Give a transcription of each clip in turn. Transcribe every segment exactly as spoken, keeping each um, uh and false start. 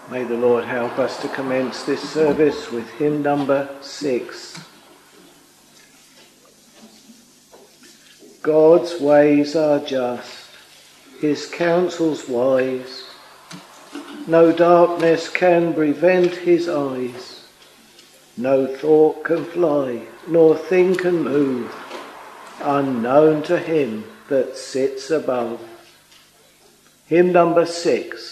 May the Lord help us to commence this service with hymn number six. God's ways are just, his counsels wise. No darkness can prevent his eyes. No thought can fly, nor thing can move, unknown to him that sits above. Hymn number six.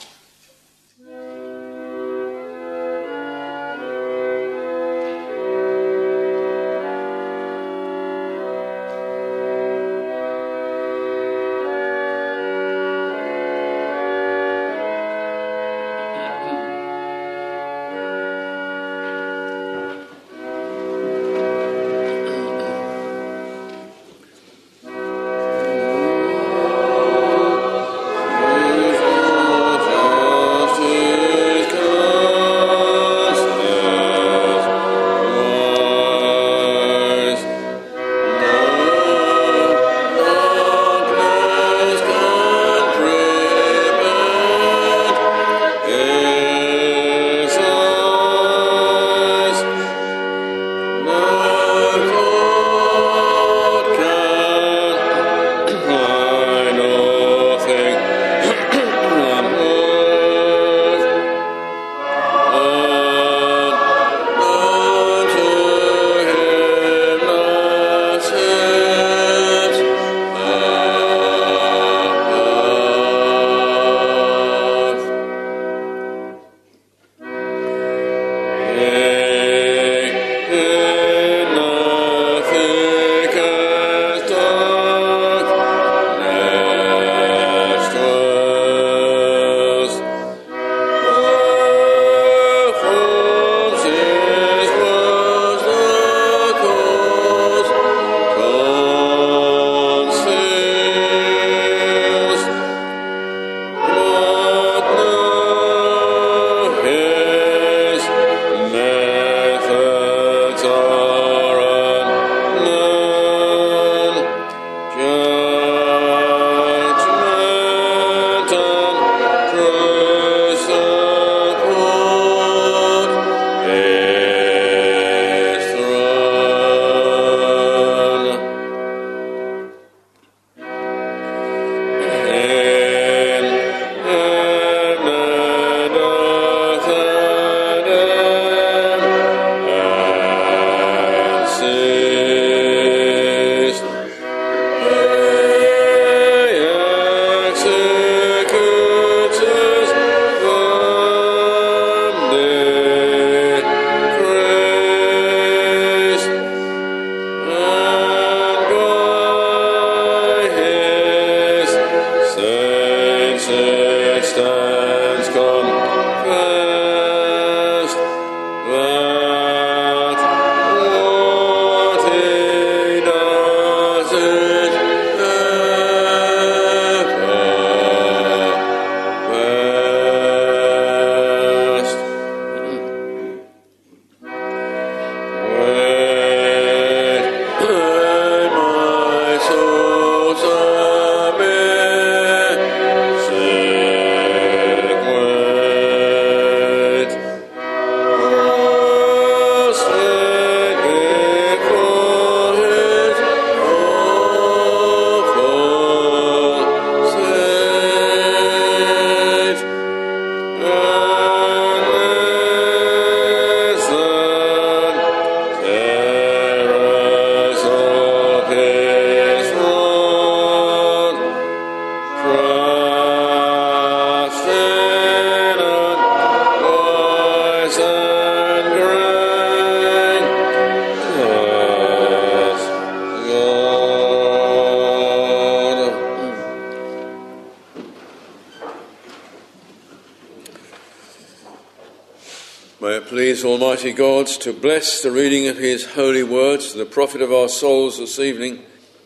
May it please Almighty God to bless the reading of his holy words, the profit of our souls this evening.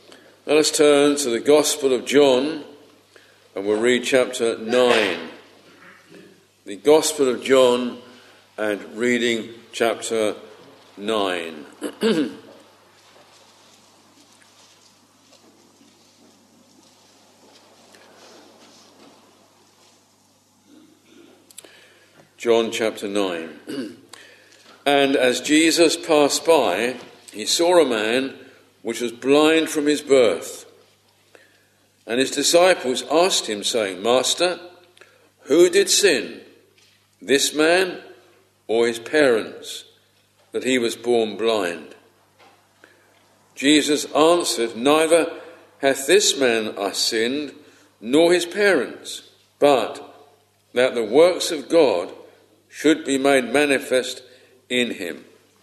Let us turn to the Gospel of John and we'll read chapter nine. The Gospel of John and reading chapter nine. John chapter nine. And as Jesus passed by, he saw a man which was blind from his birth. And his disciples asked him, saying, Master, who did sin, this man or his parents, that he was born blind? Jesus answered, Neither hath this man sinned, nor his parents, but that the works of God should be made manifest in him.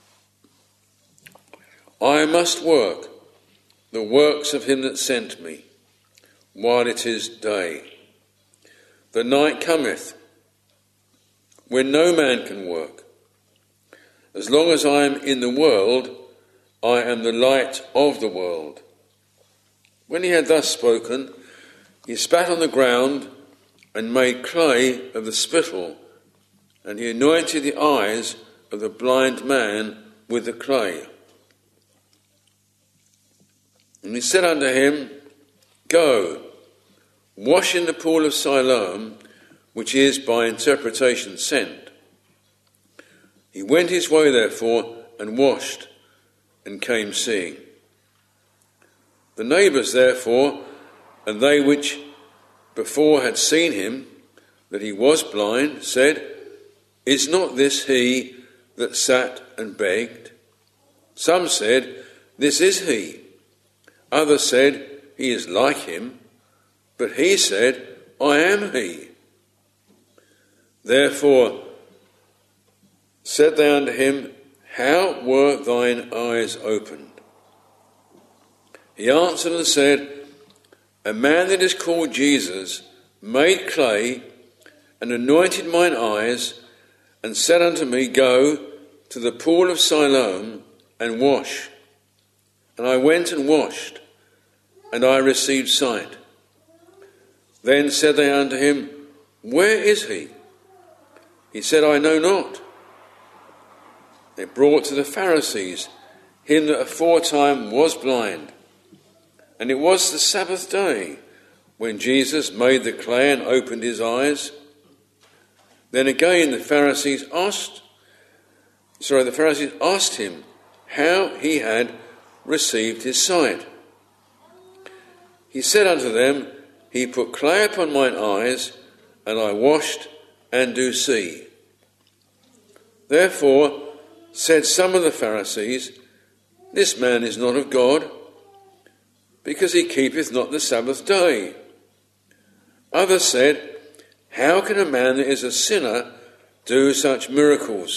I must work the works of him that sent me, while it is day. The night cometh, when no man can work. As long as I am in the world, I am the light of the world. When he had thus spoken, he spat on the ground and made clay of the spittle, and he anointed the eyes of the blind man with the clay. And he said unto him, Go, wash in the pool of Siloam, which is by interpretation sent. He went his way therefore and washed, and came seeing. The neighbours therefore, and they which before had seen him, that he was blind, said, Is not this he that sat and begged? Some said, This is he. Others said, He is like him. But he said, I am he. Therefore said they unto him, How were thine eyes opened? He answered and said, A man that is called Jesus made clay and anointed mine eyes, and said unto me, Go to the pool of Siloam and wash. And I went and washed, and I received sight. Then said they unto him, Where is he? He said, I know not. They brought to the Pharisees him that aforetime was blind. And it was the Sabbath day, when Jesus made the clay and opened his eyes. Then again the Pharisees asked, sorry, the Pharisees asked him how he had received his sight. He said unto them, He put clay upon mine eyes, and I washed, and do see. Therefore said some of the Pharisees, This man is not of God, because he keepeth not the Sabbath day. Others said, How can a man that is a sinner do such miracles?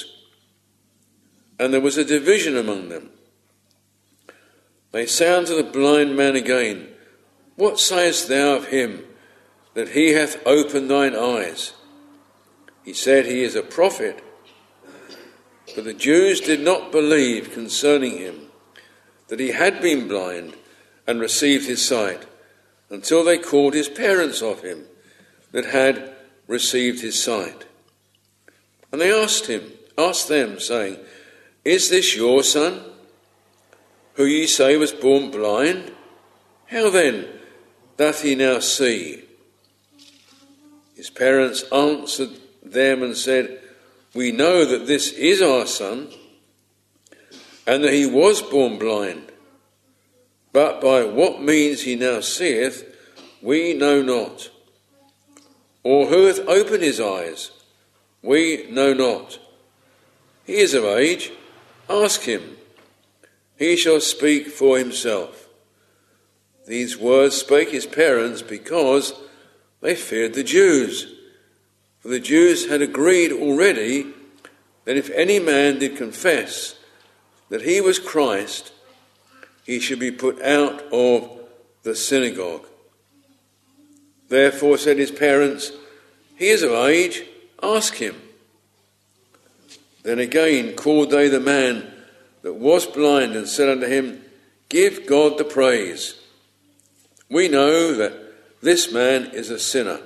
And there was a division among them. They say unto the blind man again, What sayest thou of him, that he hath opened thine eyes? He said, He is a prophet. But the Jews did not believe concerning him, that he had been blind and received his sight, until they called his parents of him, that had received his sight. And they asked him, asked them, saying, Is this your son, who ye say was born blind? How then doth he now see? His parents answered them and said, We know that this is our son, and that he was born blind. But by what means he now seeth, we know not. Or who hath opened his eyes, we know not. He is of age, ask him. He shall speak for himself. These words spake his parents because they feared the Jews. For the Jews had agreed already that if any man did confess that he was Christ, he should be put out of the synagogue. Therefore said his parents, He is of age, ask him. Then again called they the man that was blind, and said unto him, Give God the praise. We know that this man is a sinner.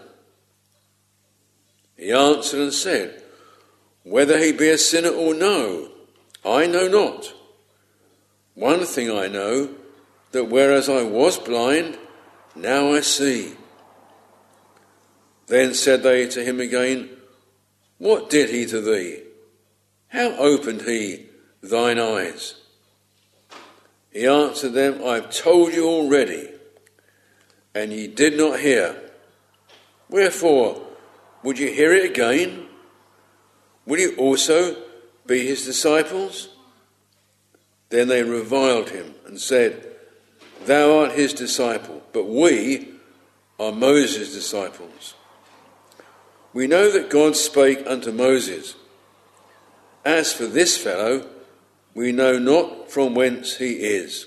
He answered and said, Whether he be a sinner or no, I know not. One thing I know, that whereas I was blind, now I see. Then said they to him again, what did he to thee? How opened he thine eyes? He answered them, I have told you already, and ye did not hear. Wherefore, would you hear it again? Will you also be his disciples? Then they reviled him and said, Thou art his disciple, but we are Moses' disciples. We know that God spake unto Moses. As for this fellow, we know not from whence he is.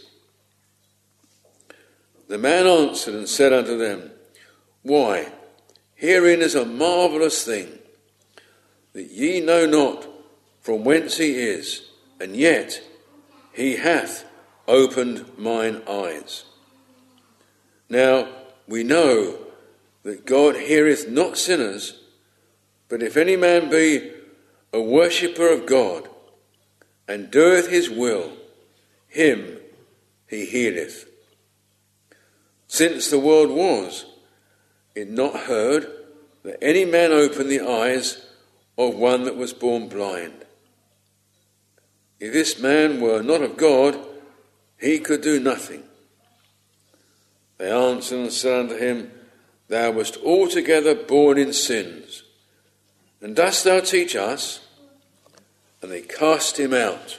The man answered and said unto them, Why, herein is a marvellous thing, that ye know not from whence he is, and yet he hath opened mine eyes. Now we know that God heareth not sinners, but if any man be a worshipper of God, and doeth his will, him he healeth. Since the world was, it not heard that any man opened the eyes of one that was born blind. If this man were not of God, he could do nothing. They answered and said unto him, Thou wast altogether born in sins, and dost thou teach us? And they cast him out.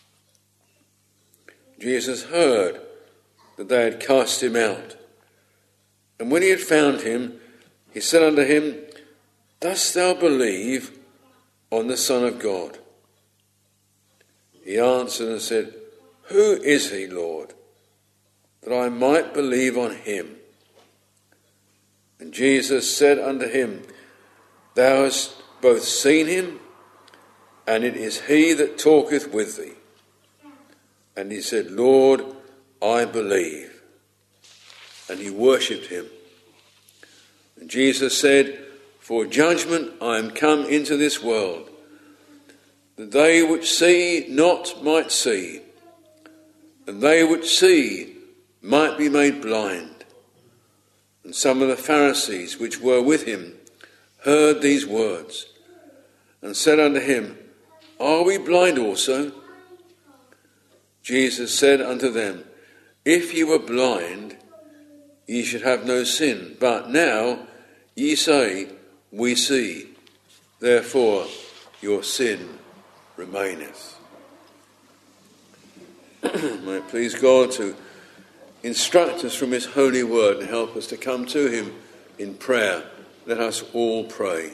Jesus heard that they had cast him out. And when he had found him, he said unto him, Dost thou believe on the Son of God? He answered and said, Who is he, Lord, that I might believe on him? And Jesus said unto him, Thou hast both seen him, and it is he that talketh with thee. And he said, Lord, I believe. And he worshipped him. And Jesus said, For judgment I am come into this world, that they which see not might see, and they which see might be made blind. And some of the Pharisees which were with him heard these words, and said unto him, Are we blind also? Jesus said unto them, If ye were blind, ye should have no sin. But now ye say, We see. Therefore your sin remaineth. May it please God to instruct us from his holy word and help us to come to him in prayer. Let us all pray.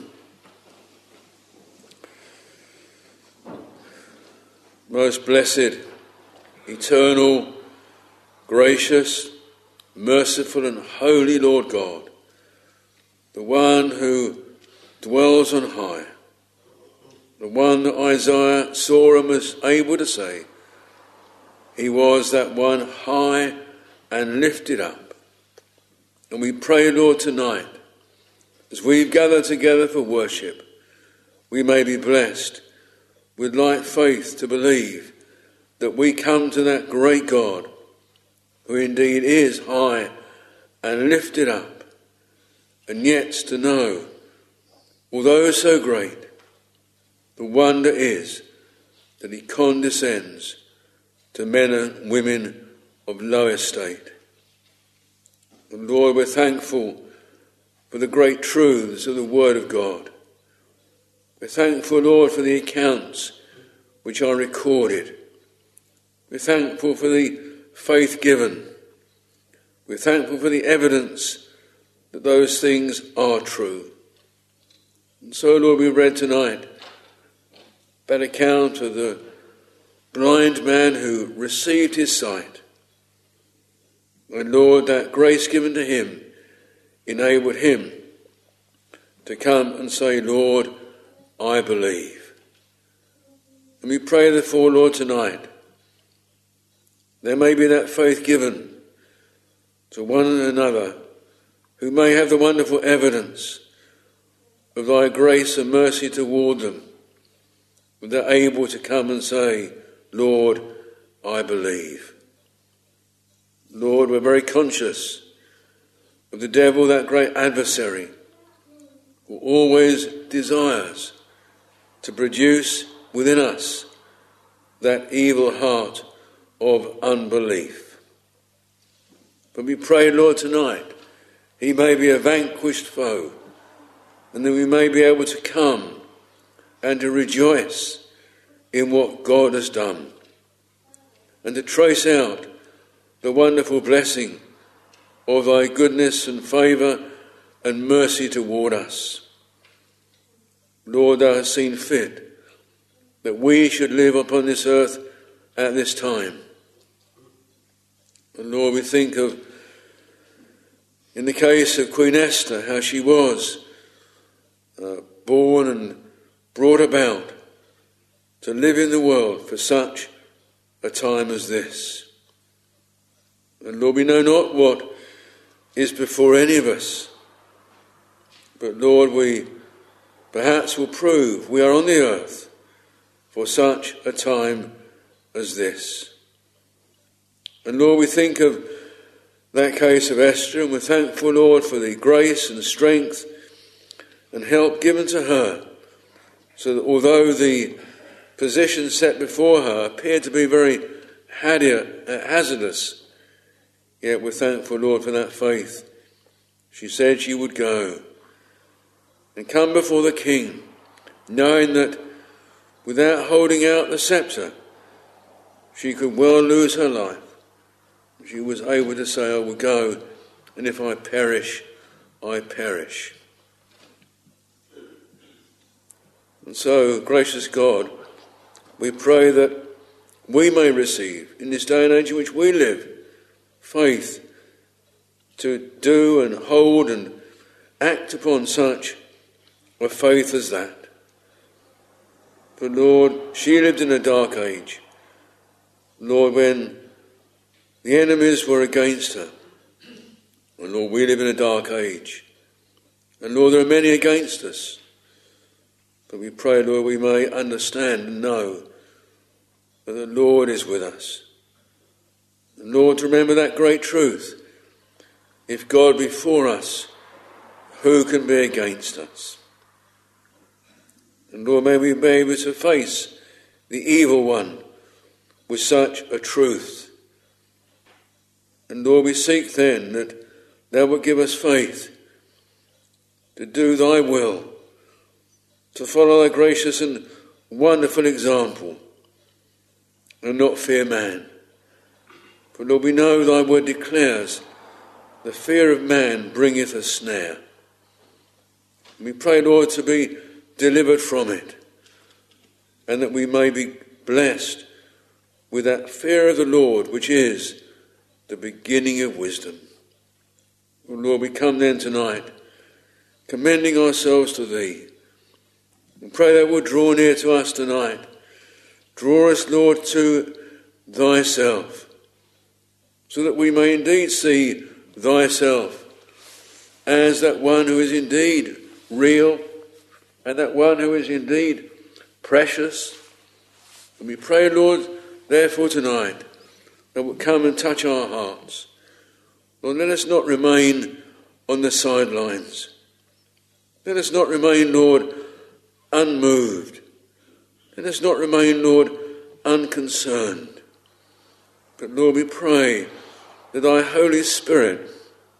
Most blessed, eternal, gracious, merciful and holy Lord God, the one who dwells on high, the one that Isaiah saw and was able to say, he was that one high and lifted up. And we pray, Lord, tonight, as we've gathered together for worship, we may be blessed with like faith to believe that we come to that great God, who indeed is high and lifted up, and yet to know, although so great, the wonder is that he condescends to men and women of low estate. And Lord, we're thankful for the great truths of the Word of God. We're thankful, Lord, for the accounts which are recorded. We're thankful for the faith given. We're thankful for the evidence that those things are true. And so, Lord, we read tonight that account of the blind man who received his sight. And Lord, that grace given to him enabled him to come and say, Lord, I believe. And we pray therefore, Lord, tonight, there may be that faith given to one and another who may have the wonderful evidence of thy grace and mercy toward them, that they're able to come and say, Lord, I believe. Lord, we're very conscious of the devil, that great adversary, who always desires to produce within us that evil heart of unbelief. But we pray, Lord, tonight, he may be a vanquished foe, and that we may be able to come and to rejoice in what God has done, and to trace out the wonderful blessing of thy goodness and favour and mercy toward us. Lord, thou hast seen fit that we should live upon this earth at this time. And Lord, we think of, in the case of Queen Esther, how she was uh, born and brought about to live in the world for such a time as this. And Lord, we know not what is before any of us, but Lord, we perhaps will prove we are on the earth for such a time as this. And Lord, we think of that case of Esther, and we're thankful, Lord, for the grace and strength and help given to her, so that although the position set before her appeared to be very hazardous, yet we're thankful, Lord, for that faith. She said she would go and come before the king, knowing that without holding out the sceptre, she could well lose her life. She was able to say, I will go, and if I perish, I perish. And so, gracious God, we pray that we may receive, in this day and age in which we live, faith to do and hold and act upon such a faith as that. But Lord, she lived in a dark age. Lord, when the enemies were against her. And Lord, we live in a dark age. And Lord, there are many against us. But we pray, Lord, we may understand and know that the Lord is with us. And Lord, to remember that great truth. If God be for us, who can be against us? And Lord, may we be able to face the evil one with such a truth. And Lord, we seek then that thou wilt give us faith to do thy will, to follow thy gracious and wonderful example, and not fear man. For Lord, we know thy word declares, the fear of man bringeth a snare. And we pray, Lord, to be delivered from it, and that we may be blessed with that fear of the Lord, which is the beginning of wisdom. Oh Lord, we come then tonight, commending ourselves to thee, and pray that wilt draw near to us tonight. Draw us, Lord, to thyself, so that we may indeed see thyself as that one who is indeed real, and that one who is indeed precious. And we pray, Lord, therefore tonight, that will come and touch our hearts. Lord, let us not remain on the sidelines. Let us not remain, Lord, unmoved. Let us not remain, Lord, unconcerned. But Lord, we pray that thy Holy Spirit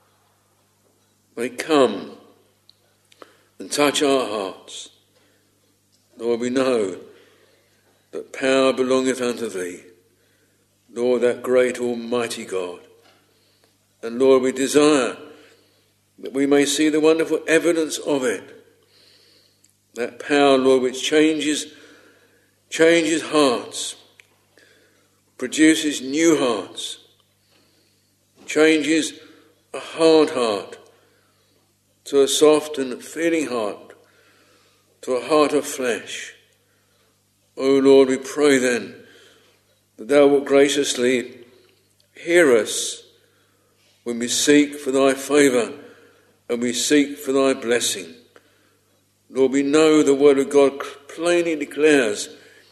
may come and touch our hearts. Lord, we know that power belongeth unto thee, Lord, that great almighty God. And Lord, we desire that we may see the wonderful evidence of it. That power, Lord, which changes, changes hearts, produces new hearts, changes a hard heart to a soft and feeling heart, to a heart of flesh. O Lord, we pray then that thou wilt graciously hear us when we seek for thy favour and we seek for thy blessing. Lord, we know the word of God plainly declares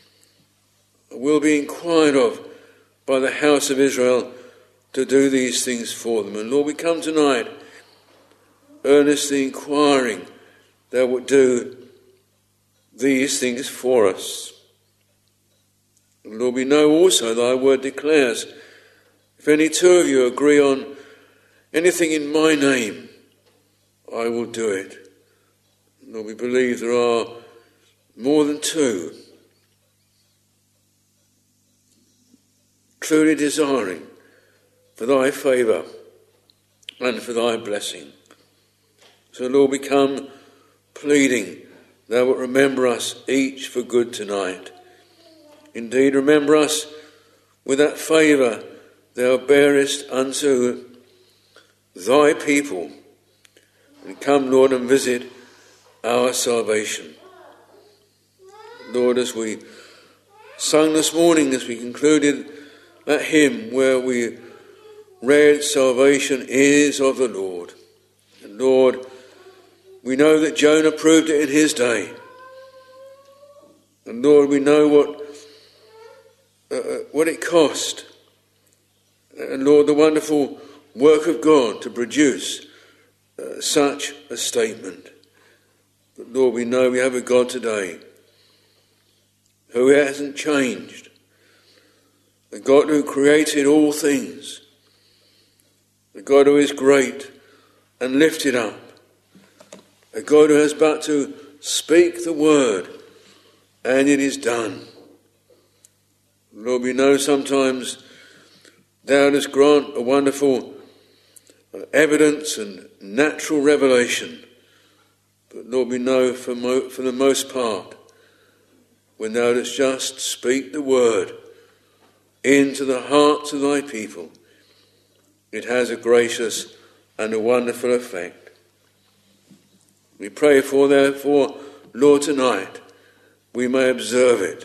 will be inquired of by the house of Israel to do these things for them. And Lord, we come tonight earnestly inquiring thou wilt do these things for us. And Lord, we know also thy word declares, if any two of you agree on anything in my name, I will do it. Lord, we believe there are more than two truly desiring for thy favour and for thy blessing. So, Lord, we come pleading thou wilt remember us each for good tonight. Indeed, remember us with that favour thou bearest unto thy people. And come, Lord, and visit our salvation. Lord, as we sung this morning, as we concluded that hymn where we read, salvation is of the Lord. And Lord, we know that Jonah proved it in his day. And Lord, we know what uh, what it cost. And Lord, the wonderful work of God to produce uh, such a statement. But Lord, we know we have a God today who hasn't changed. The God who created all things. The God who is great and lifted up. A God who has but to speak the word and it is done. Lord, we know sometimes thou dost grant a wonderful evidence and natural revelation. But Lord, we know for, mo- for the most part, when thou dost just speak the word into the hearts of thy people, it has a gracious and a wonderful effect. We pray for, therefore, Lord, tonight we may observe it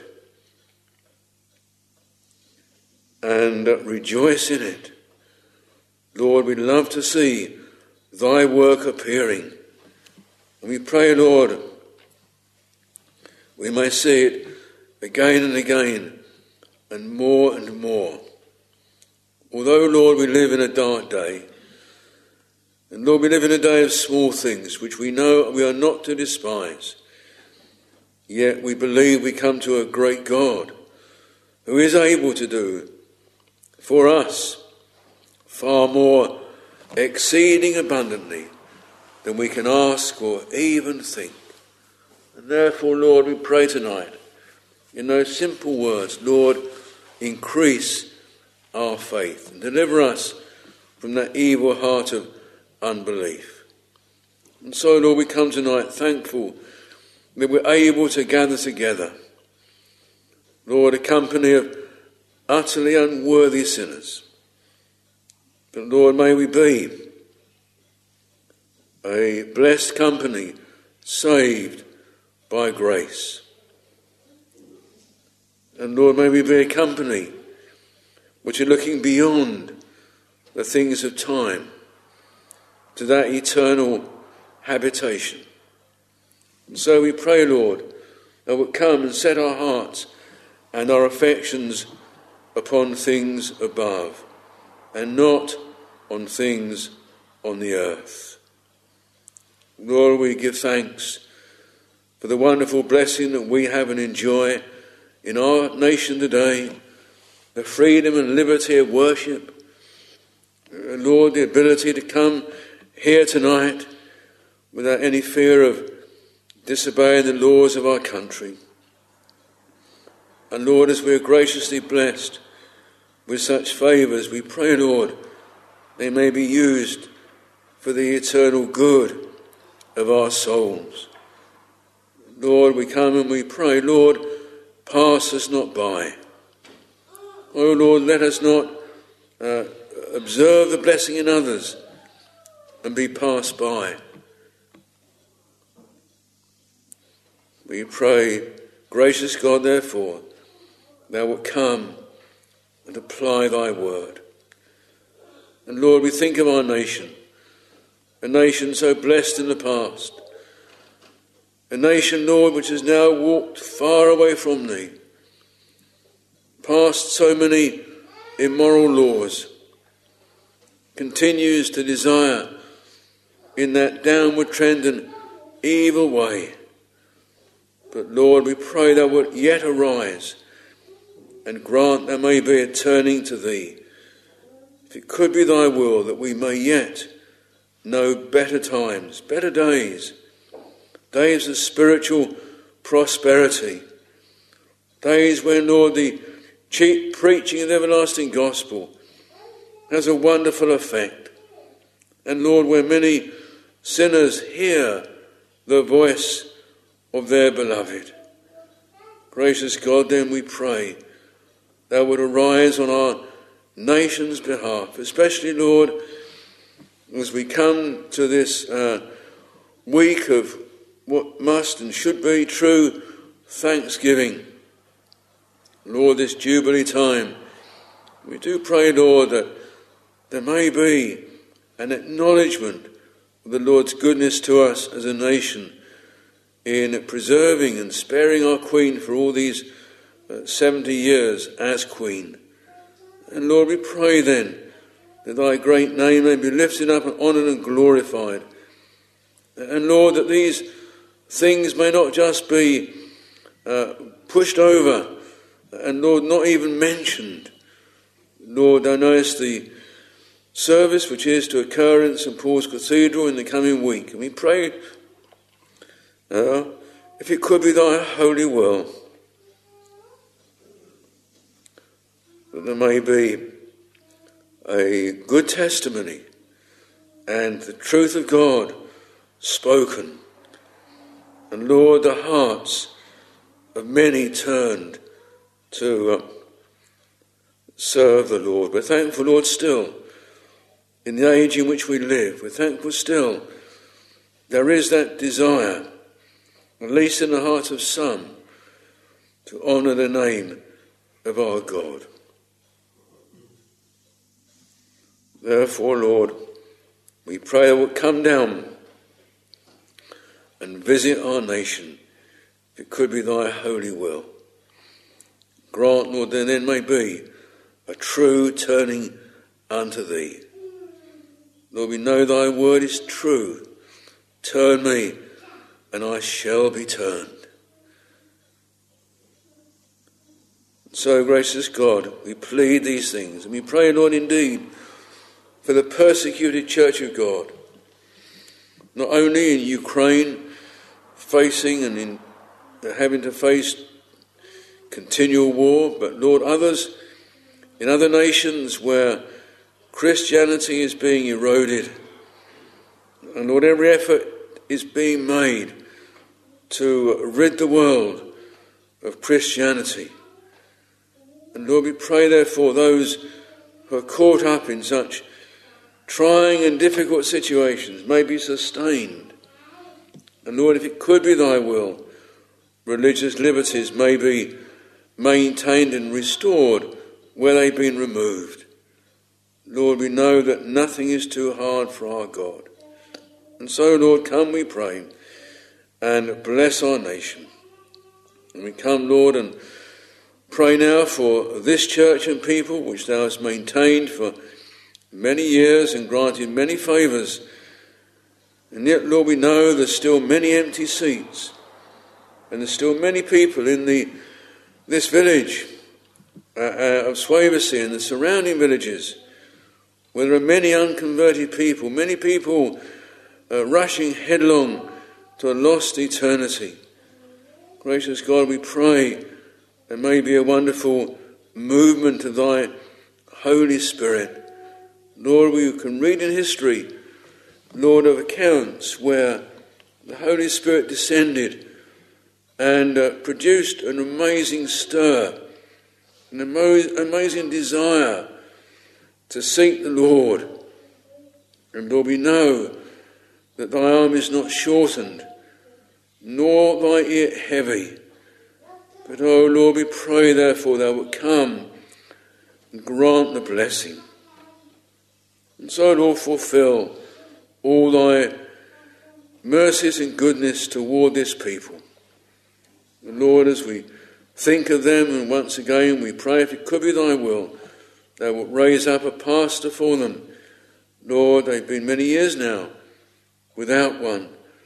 and rejoice in it. Lord, we love to see thy work appearing. And we pray, Lord, we may see it again and again and more and more. Although, Lord, we live in a dark day, and Lord, we live in a day of small things, which we know we are not to despise. Yet we believe we come to a great God who is able to do for us far more exceeding abundantly than we can ask or even think. And therefore, Lord, we pray tonight in those simple words, Lord, increase our faith and deliver us from that evil heart of unbelief. And so, Lord, we come tonight thankful that we're able to gather together, Lord, a company of utterly unworthy sinners. But Lord, may we be a blessed company saved by grace. And Lord, may we be a company which are looking beyond the things of time to that eternal habitation. And so we pray, Lord, that we'll come and set our hearts and our affections upon things above and not on things on the earth. Lord, we give thanks for the wonderful blessing that we have and enjoy in our nation today, the freedom and liberty of worship. Lord, the ability to come here tonight without any fear of disobeying the laws of our country. And Lord, as we are graciously blessed with such favours, we pray, Lord, they may be used for the eternal good of our souls. Lord, we come and we pray, Lord, pass us not by. Oh Lord, let us not uh, observe the blessing in others and be passed by. We pray, gracious God, therefore, thou wilt come and apply thy word. And Lord, we think of our nation, a nation so blessed in the past, a nation, Lord, which has now walked far away from thee, past so many immoral laws, continues to desire in that downward trend and evil way. But Lord, we pray thou wilt yet arise and grant there may be a turning to thee. If it could be thy will that we may yet know better times, better days, days of spiritual prosperity, days when, Lord, the cheap preaching of the everlasting gospel has a wonderful effect. And Lord, where many sinners hear the voice of their beloved. Gracious God, then we pray thou would arise on our nation's behalf, especially, Lord, as we come to this uh, week of what must and should be true thanksgiving. Lord, this Jubilee time, we do pray, Lord, that there may be an acknowledgement of the Lord's goodness to us as a nation in preserving and sparing our Queen for all these uh, seventy years as Queen. And Lord, we pray then that thy great name may be lifted up and honoured and glorified. And Lord, that these things may not just be uh, pushed over and, Lord, not even mentioned. Lord, thou knowest the service which is to occur in St Paul's Cathedral in the coming week. And we pray, uh, if it could be thy holy will, that there may be a good testimony and the truth of God spoken. And Lord, the hearts of many turned to uh, serve the Lord. We're thankful, Lord, still, in the age in which we live, we're thankful still there is that desire, at least in the hearts of some, to honour the name of our God. Therefore, Lord, we pray thou wilt come down and visit our nation, if it could be thy holy will. Grant, Lord, there then may be a true turning unto thee. Lord, we know thy word is true. Turn me, and I shall be turned. So, gracious God, we plead these things, and we pray, Lord, indeed, for the persecuted Church of God, not only in Ukraine, facing and in having to face continual war, but, Lord, others in other nations where Christianity is being eroded. And, Lord, every effort is being made to rid the world of Christianity. And, Lord, we pray, therefore, those who are caught up in such trying and difficult situations may be sustained. And, Lord, if it could be thy will, religious liberties may be maintained and restored where they've been removed. Lord, we know that nothing is too hard for our God. And so, Lord, come, we pray, and bless our nation. And we come, Lord, and pray now for this church and people which thou hast maintained for many years and granted many favours. And yet, Lord, we know there's still many empty seats, and there's still many people in the this village uh, uh, of Swavesey and the surrounding villages where there are many unconverted people, many people uh, rushing headlong to a lost eternity. Gracious God, we pray there may be a wonderful movement of thy Holy Spirit. Lord, we can read in history, Lord, of accounts where the Holy Spirit descended and uh, produced an amazing stir, an amo- amazing desire to seek the Lord. And Lord, we know that thy arm is not shortened, nor thy ear heavy. But, oh Lord, we pray, therefore, thou wilt come and grant the blessing. And so, Lord, fulfill all thy mercies and goodness toward this people. And Lord, as we think of them, and once again we pray, if it could be thy will, thou wilt raise up a pastor for them. Lord, they've been many years now without one.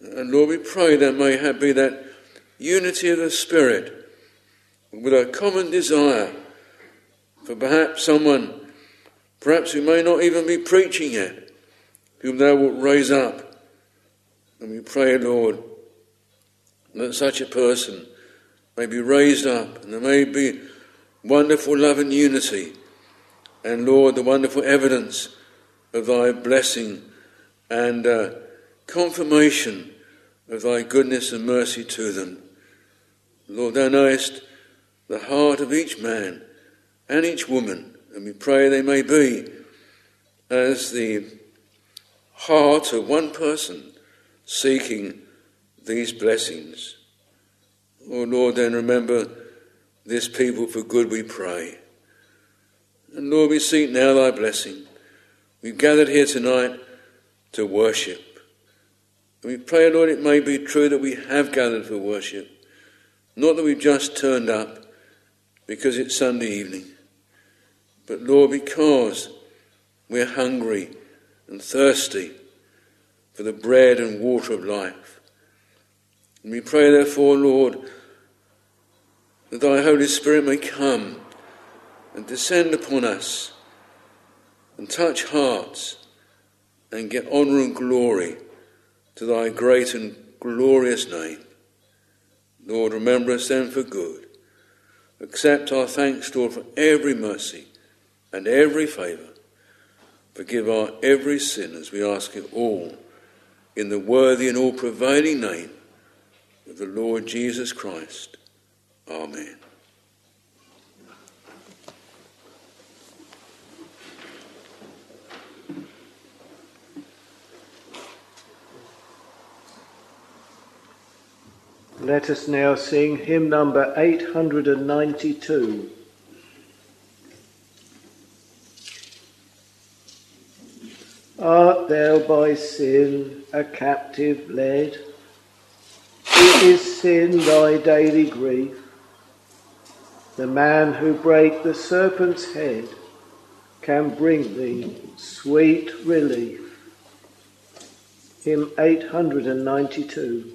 And Lord, we pray there may have be that unity of the Spirit with a common desire for perhaps someone, perhaps who may not even be preaching yet, whom thou wilt raise up. And we pray, Lord, that such a person may be raised up, and there may be wonderful love and unity, and Lord, the wonderful evidence of thy blessing and uh, confirmation of thy goodness and mercy to them. Lord, thou knowest the heart of each man and each woman, and we pray they may be as the heart of one person seeking these blessings. Oh Lord, then remember this people for good, we pray. And Lord, we seek now thy blessing. We've gathered here tonight to worship. And we pray, Lord, it may be true that we have gathered for worship, not that we've just turned up because it's Sunday evening, but Lord, because we're hungry and thirsty for the bread and water of life. And we pray, therefore, Lord, that thy Holy Spirit may come and descend upon us and touch hearts and get honour and glory to thy great and glorious name. Lord, remember us then for good. Accept our thanks, Lord, for every mercy and every favour. Forgive our every sin as we ask it all in the worthy and all-prevailing name of the Lord Jesus Christ. Amen. Let us now sing hymn number eight hundred ninety-two. Art thou by sin a captive led? Is sin thy daily grief? The man who brake the serpent's head can bring thee sweet relief. Hymn eight hundred ninety-two.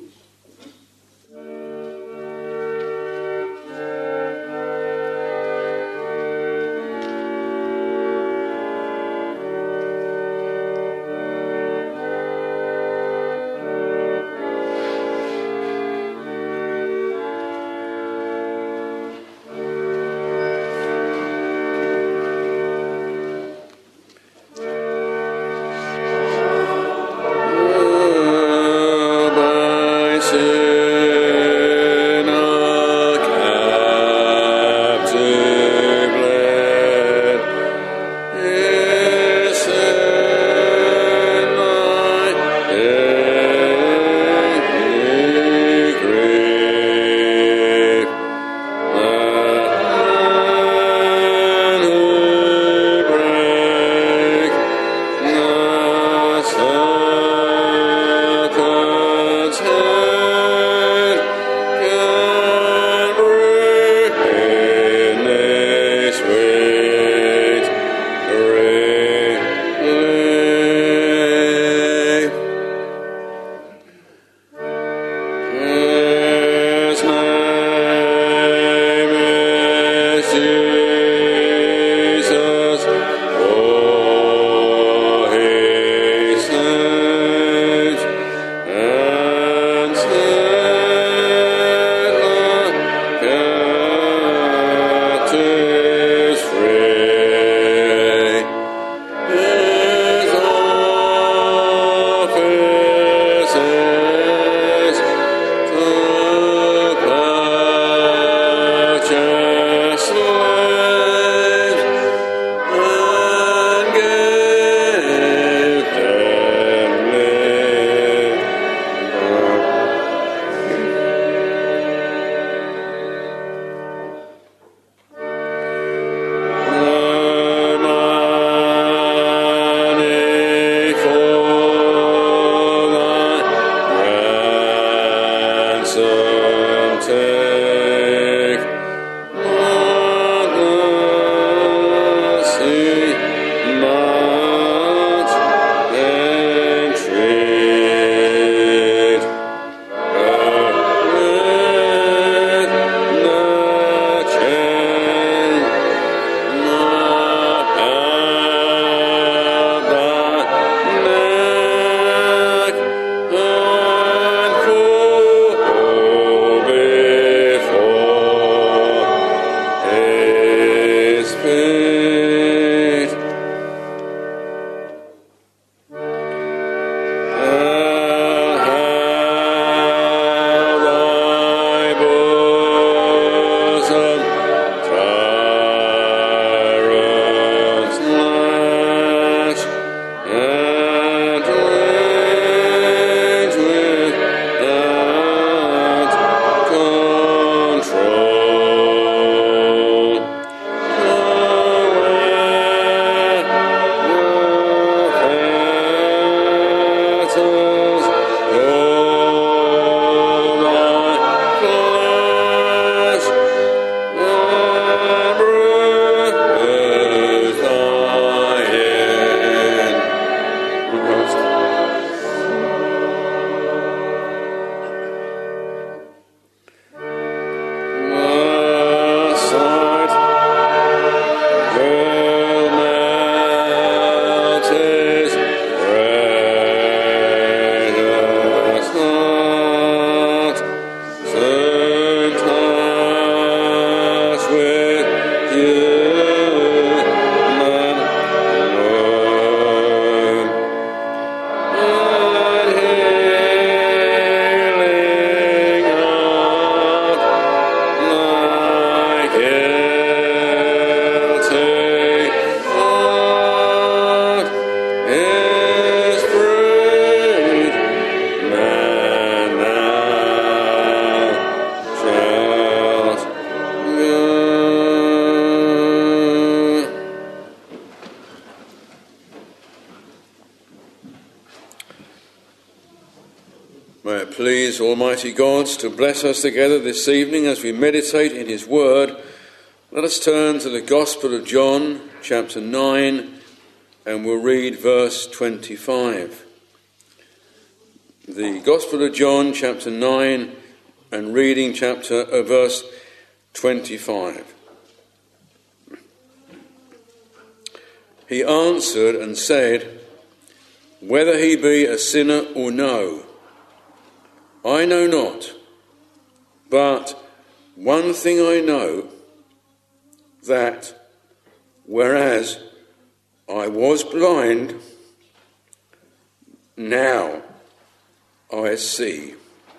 it please Almighty God to bless us together this evening as we meditate in his word, let us turn to the Gospel of John, chapter nine, and we'll read verse twenty-five. The Gospel of John, chapter nine, and reading chapter uh, verse twenty-five. He answered and said, "Whether he be a sinner or no, I know not, but one thing I know, that whereas I was blind, now I see."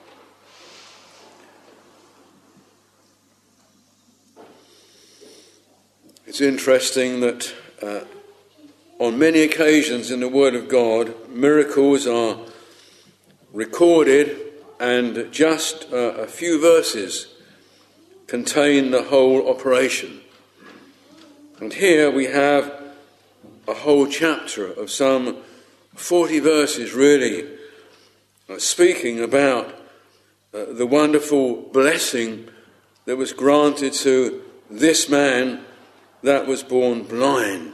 It's interesting that uh, on many occasions in the Word of God, miracles are recorded and just uh, a few verses contain the whole operation. And here we have a whole chapter of some forty verses really uh, speaking about uh, the wonderful blessing that was granted to this man that was born blind.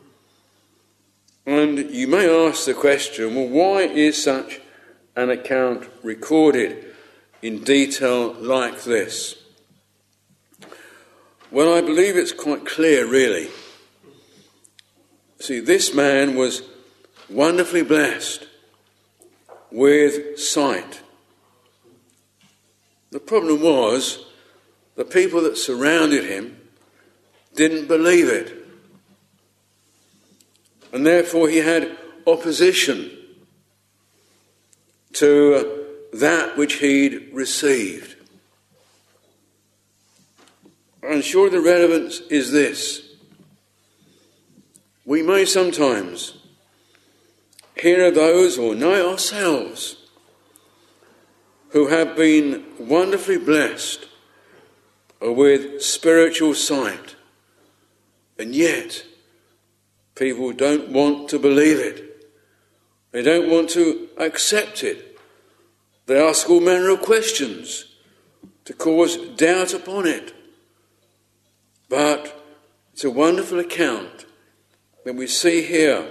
And you may ask the question, well, why is such an account recorded in detail like this? Well, I believe it's quite clear, really. See, this man was wonderfully blessed with sight. The problem was the people that surrounded him didn't believe it. And therefore he had opposition to that which he'd received. And surely the relevance is this. We may sometimes hear of those, or know ourselves, who have been wonderfully blessed with spiritual sight, and yet people don't want to believe it. They don't want to accept it. They ask all manner of questions to cause doubt upon it. But it's a wonderful account that we see here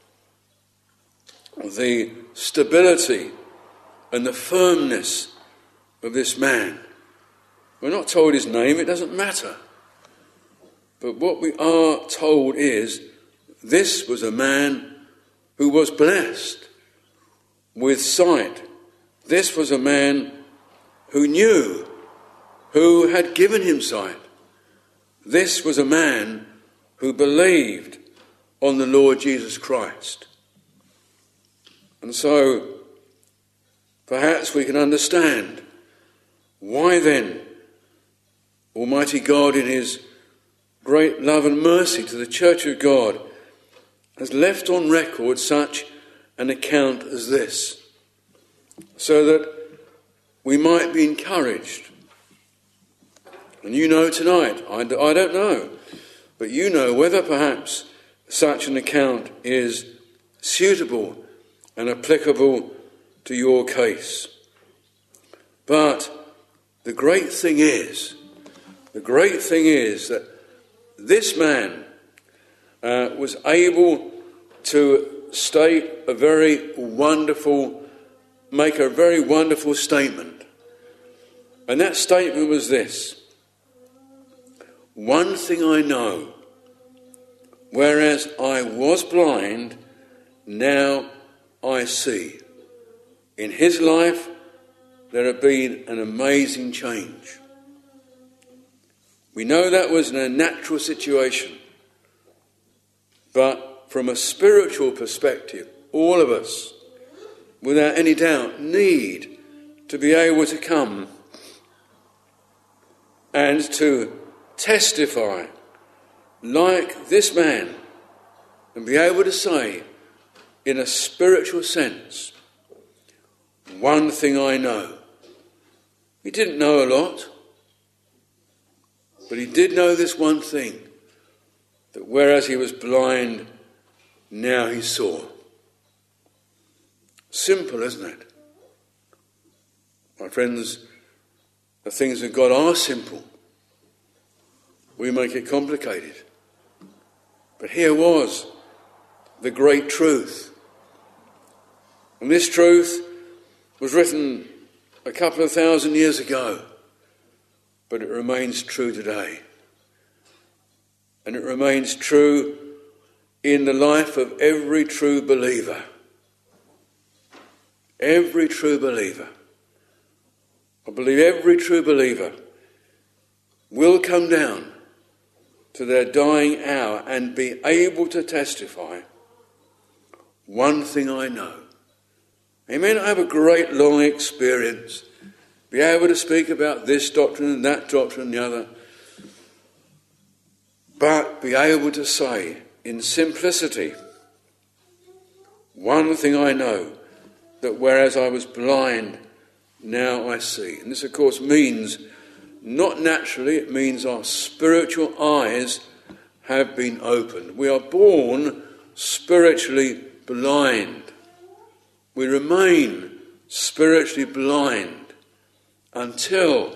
of the stability and the firmness of this man. We're not told his name, it doesn't matter. But what we are told is this was a man who was blessed with sight. This was a man who knew, who had given him sight. This was a man who believed on the Lord Jesus Christ. And so, perhaps we can understand why then Almighty God, in his great love and mercy to the Church of God, has left on record such an account as this, so that we might be encouraged. And you know tonight, I, I don't know, but you know whether perhaps such an account is suitable and applicable to your case. But the great thing is, the great thing is that this man uh, was able to state a very wonderful, make a very wonderful statement. And that statement was this: one thing I know, whereas I was blind, now I see. In his life, there had been an amazing change. We know that was in a natural situation. But from a spiritual perspective, all of us, without any doubt, need to be able to come and to testify like this man and be able to say, in a spiritual sense, one thing I know. He didn't know a lot, but he did know this one thing, that whereas he was blind, now he saw. Simple, isn't it? My friends, the things of God are simple. We make it complicated. But here was the great truth. And this truth was written a couple of thousand years ago, but it remains true today. And it remains true in the life of every true believer. Every true believer. I believe every true believer will come down to their dying hour and be able to testify, one thing I know. He may not have a great long experience, be able to speak about this doctrine and that doctrine and the other, but be able to say in simplicity, one thing I know, that whereas I was blind, now I see. And this, of course, means, not naturally, it means our spiritual eyes have been opened. We are born spiritually blind. We remain spiritually blind until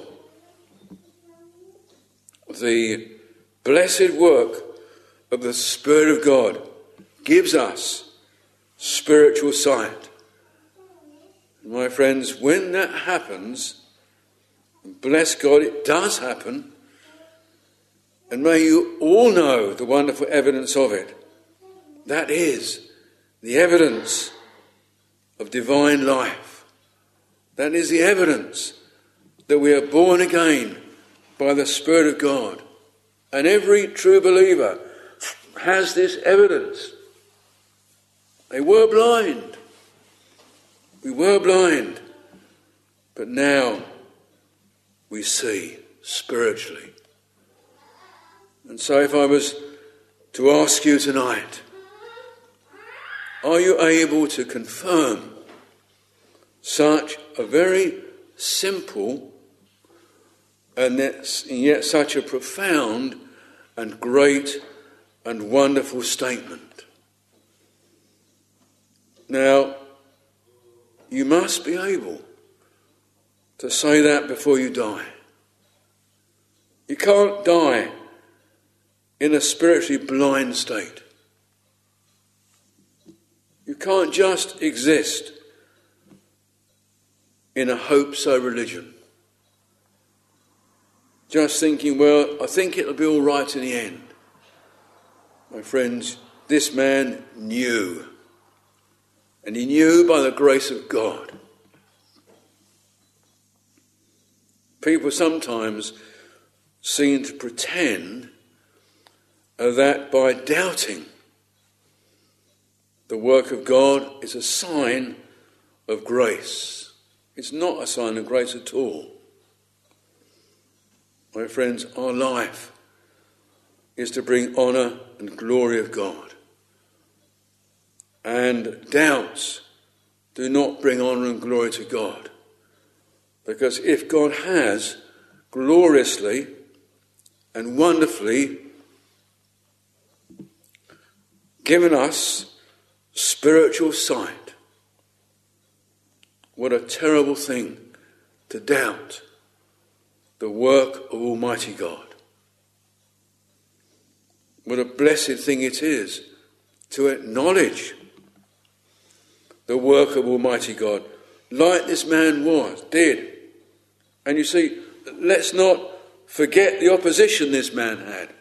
the blessed work of the Spirit of God gives us spiritual sight. My friends, when that happens, bless God, it does happen, and may you all know the wonderful evidence of it. That is the evidence of divine life. That is the evidence that we are born again by the Spirit of God. And every true believer has this evidence. They were blind. We were blind. But now we see spiritually. And so if I was to ask you tonight, are you able to confirm such a very simple and yet such a profound and great and wonderful statement? Now, you must be able to say that before you die. You can't die in a spiritually blind state. You can't just exist in a hope-so religion. Just thinking, well, I think it'll be all right in the end. My friends, this man knew. And he knew by the grace of God. People sometimes seem to pretend that by doubting the work of God is a sign of grace. It's not a sign of grace at all. My friends, our life is to bring honour and glory of God. And doubts do not bring honour and glory to God. Because if God has gloriously and wonderfully given us spiritual sight, what a terrible thing to doubt the work of Almighty God. What a blessed thing it is to acknowledge the work of Almighty God, like this man was, did. And you see, let's not forget the opposition this man had.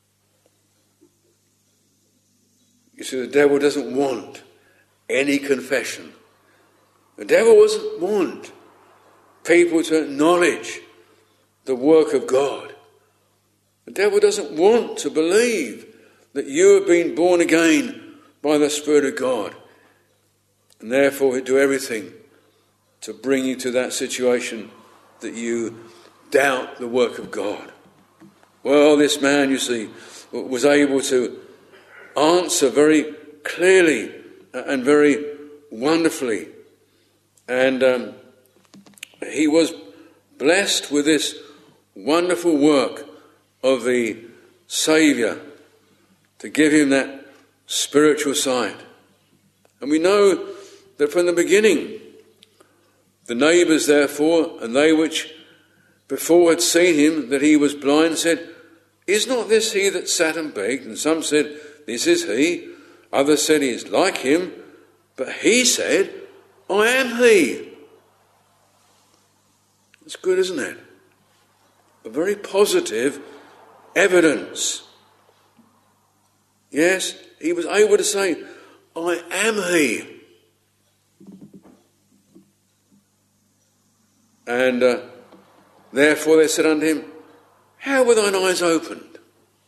You see, the devil doesn't want any confession. The devil doesn't want people to acknowledge the work of God. The devil doesn't want to believe that you have been born again by the Spirit of God. And therefore he'll do everything to bring you to that situation that you doubt the work of God. Well, this man, you see, was able to answer very clearly and very wonderfully. And um, he was blessed with this wonderful work of the Saviour to give him that spiritual sight. And we know that from the beginning, The neighbours, therefore, and they which before had seen him, that he was blind, said, Is not this he that sat and begged? And some said, This is he. Others said, He is like him. But he said, I am he. That's good, isn't it? A very positive evidence. Yes, he was able to say, I am he. And uh, therefore they said unto him, How were thine eyes opened?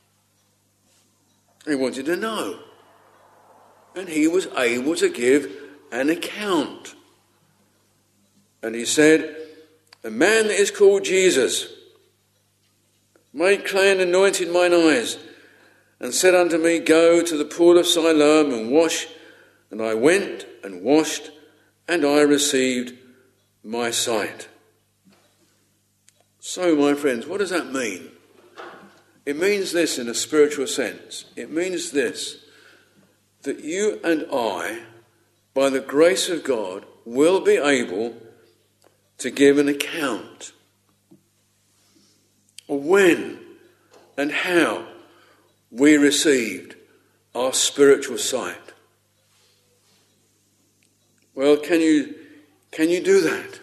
He wanted to know. And he was able to give an account. And he said, A man that is called Jesus made clay and anointed mine eyes, and said unto me, Go to the pool of Siloam and wash. And I went and washed, and I received my sight. So, my friends, what does that mean? It means this in a spiritual sense. It means this, that you and I, by the grace of God, will be able to give an account of when and how we received our spiritual sight. Well, can you, can you do that?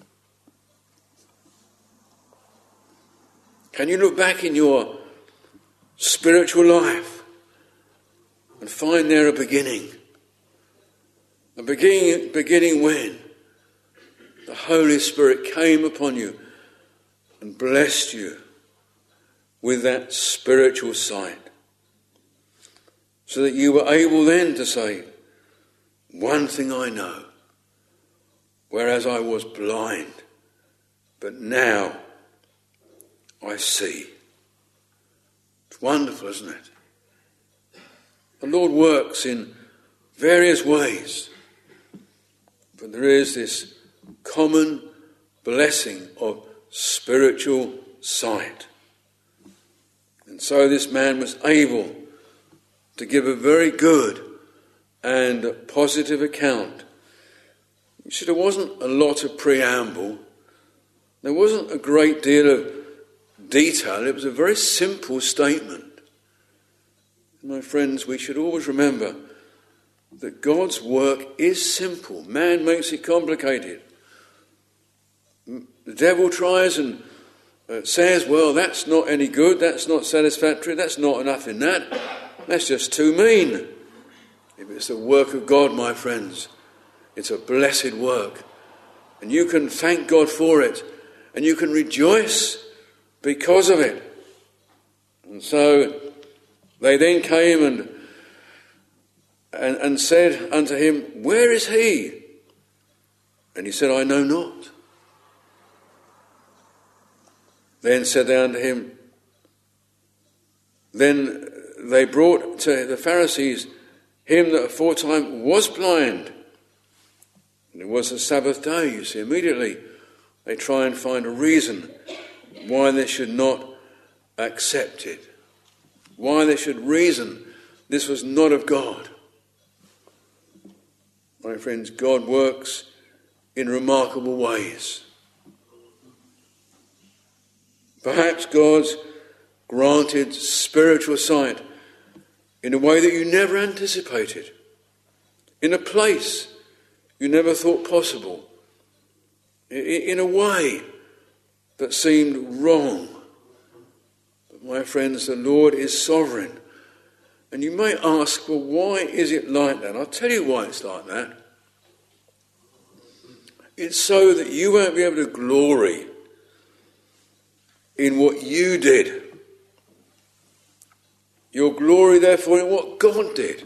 Can you look back in your spiritual life and find there a beginning? A beginning, beginning when the Holy Spirit came upon you and blessed you with that spiritual sight, so that you were able then to say, One thing I know, whereas I was blind, but now I see. It's wonderful, isn't it? The Lord works in various ways, but there is this common blessing of spiritual sight. And so this man was able to give a very good and positive account. You see, there wasn't a lot of preamble. There wasn't a great deal of detail. It was a very simple statement. My friends, we should always remember that God's work is simple. Man makes it complicated. The devil tries and uh, says, well, that's not any good, that's not satisfactory, that's not enough in that, that's just too mean. If it's the work of God, my friends, it's a blessed work. And you can thank God for it, and you can rejoice because of it. And so they then came and, and, and said unto him, Where is he? And he said, I know not. Then said they unto him, Then they brought to the Pharisees him that aforetime was blind. And it was the Sabbath day, you see. Immediately they try and find a reason why they should not accept it. Why they should reason this was not of God. My friends, God works in remarkable ways. Perhaps God's granted spiritual sight in a way that you never anticipated, in a place you never thought possible, in a way that seemed wrong. But my friends, the Lord is sovereign. And you may ask, well, why is it like that? I'll tell you why it's like that. It's so that you won't be able to glory in what you did. Your glory, therefore, in what God did.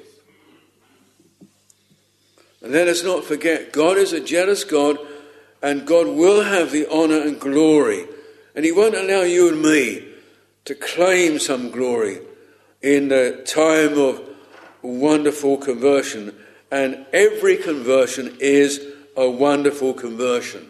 And let us not forget, God is a jealous God, and God will have the honour and glory. And he won't allow you and me to claim some glory in the time of wonderful conversion. And every conversion is a wonderful conversion.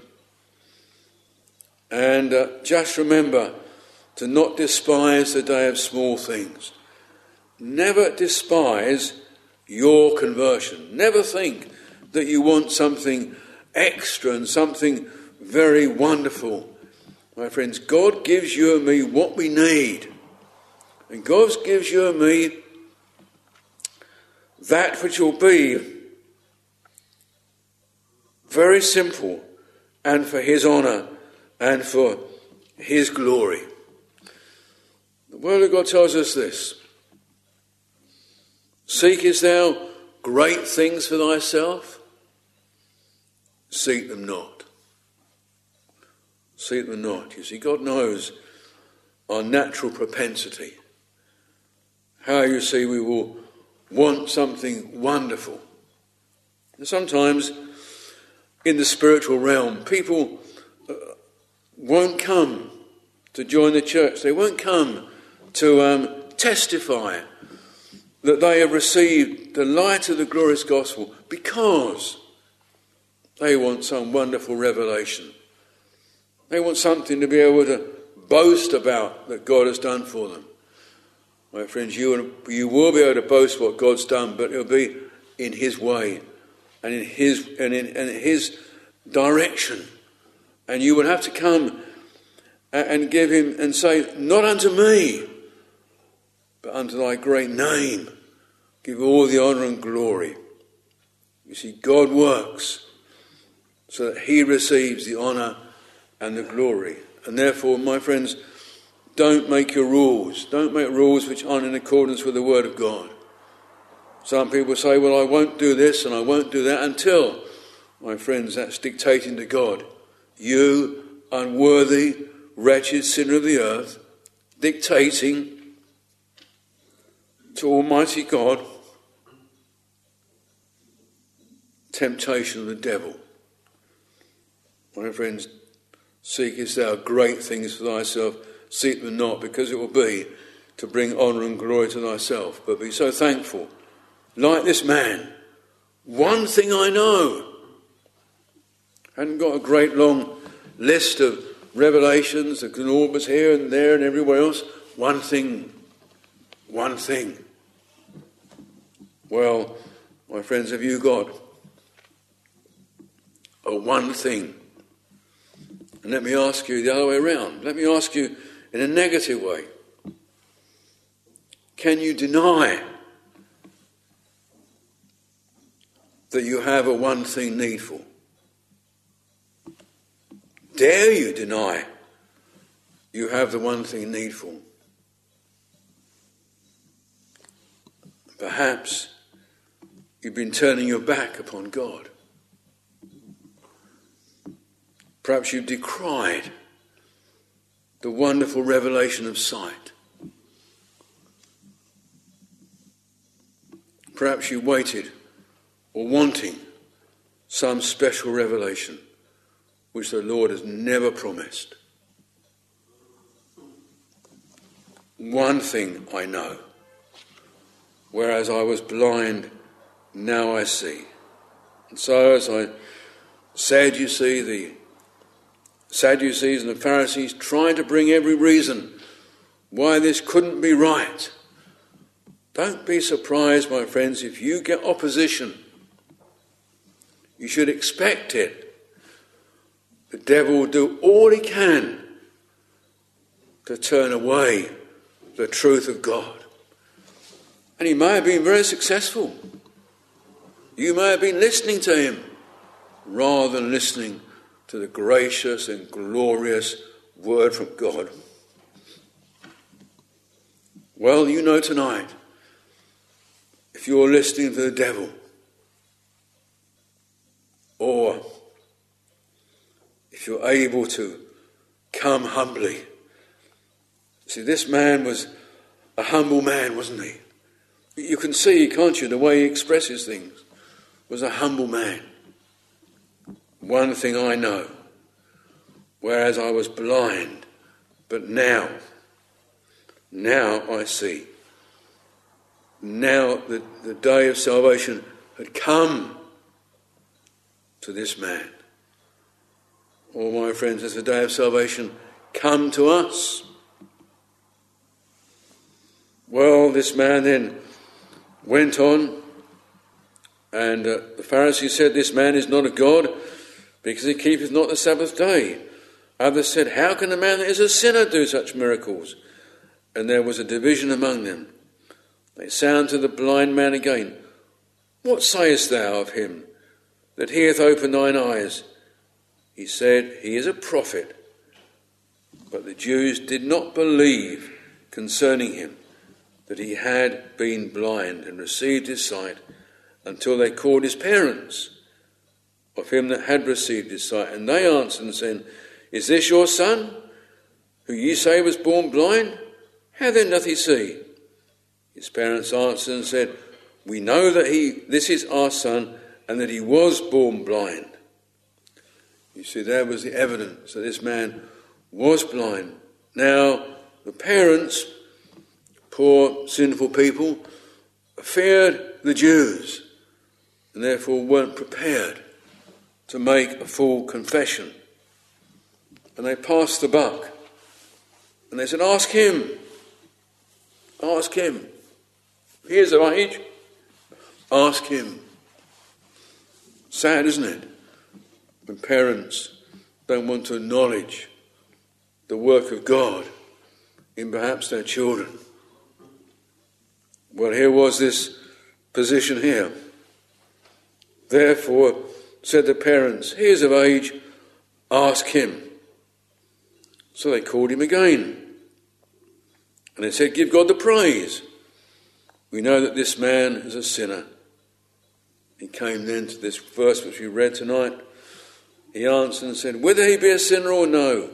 And uh, just remember to not despise the day of small things. Never despise your conversion. Never think that you want something extra and something very wonderful. My friends, God gives you and me what we need. And God gives you and me that which will be very simple and for his honour and for his glory. The Word of God tells us this. Seekest thou great things for thyself? Seek them not. Seek them not. You see, God knows our natural propensity. How, you see, we will want something wonderful. And sometimes in the spiritual realm, people uh, won't come to join the church. They won't come to um, testify that they have received the light of the glorious gospel because they want some wonderful revelation. They want something to be able to boast about that God has done for them. My friends, you, you will be able to boast what God's done, but it'll be in his way and in his and in, and in his direction. And you will have to come and give him and say, not unto me, but unto thy great name, give all the honour and glory. You see, God works so that he receives the honour and the glory. And therefore, my friends, don't make your rules. Don't make rules which aren't in accordance with the Word of God. Some people say, well, I won't do this and I won't do that until, my friends, that's dictating to God. You, unworthy, wretched sinner of the earth, dictating to Almighty God, temptation of the devil. My friends, seekest thou great things for thyself, seek them not, because it will be to bring honour and glory to thyself. But be so thankful. Like this man, one thing I know. Hadn't got a great long list of revelations that can all was here and there and everywhere else. One thing. One thing. Well, my friends, have you got a one thing? And let me ask you the other way around. Let me ask you in a negative way. Can you deny that you have a one thing needful? Dare you deny you have the one thing needful? Perhaps you've been turning your back upon God. Perhaps you've decried the wonderful revelation of sight. Perhaps you waited or wanting some special revelation which the Lord has never promised. One thing I know, whereas I was blind, now I see. And so, as I said, you see, the Sadducees and the Pharisees trying to bring every reason why this couldn't be right. Don't be surprised, my friends, if you get opposition. You should expect it. The devil will do all he can to turn away the truth of God. And he may have been very successful. You may have been listening to him rather than listening to the gracious and glorious word from God. Well, you know tonight, if you're listening to the devil, or if you're able to come humbly. See, this man was a humble man, wasn't he? You can see, can't you, the way he expresses things. Was a humble man. One thing I know, whereas I was blind, but now, now I see. Now the, the day of salvation had come to this man. Oh, my friends, has the day of salvation come to us? Well, this man then went on, and uh, the Pharisees said, this man is not a god, because he keepeth not the Sabbath day. Others said, how can a man that is a sinner do such miracles? And there was a division among them. They said unto the blind man again, what sayest thou of him that he hath opened thine eyes? He said, he is a prophet. But the Jews did not believe concerning him that he had been blind and received his sight, until they called his parents of him that had received his sight. And they answered and said, is this your son, who ye say was born blind? How then doth he see? His parents answered and said, we know that he this is our son, and that he was born blind. You see, there was the evidence that this man was blind. Now, the parents, poor sinful people, feared the Jews, and therefore weren't prepared to make a full confession. And they passed the buck. And they said, ask him. Ask him. He is of age. Ask him. Sad, isn't it? When parents don't want to acknowledge the work of God in perhaps their children. Well, here was this position here. Therefore, said the parents, he is of age, ask him. So they called him again. And they said, give God the praise. We know that this man is a sinner. He came then to this verse which we read tonight. He answered and said, whether he be a sinner or no,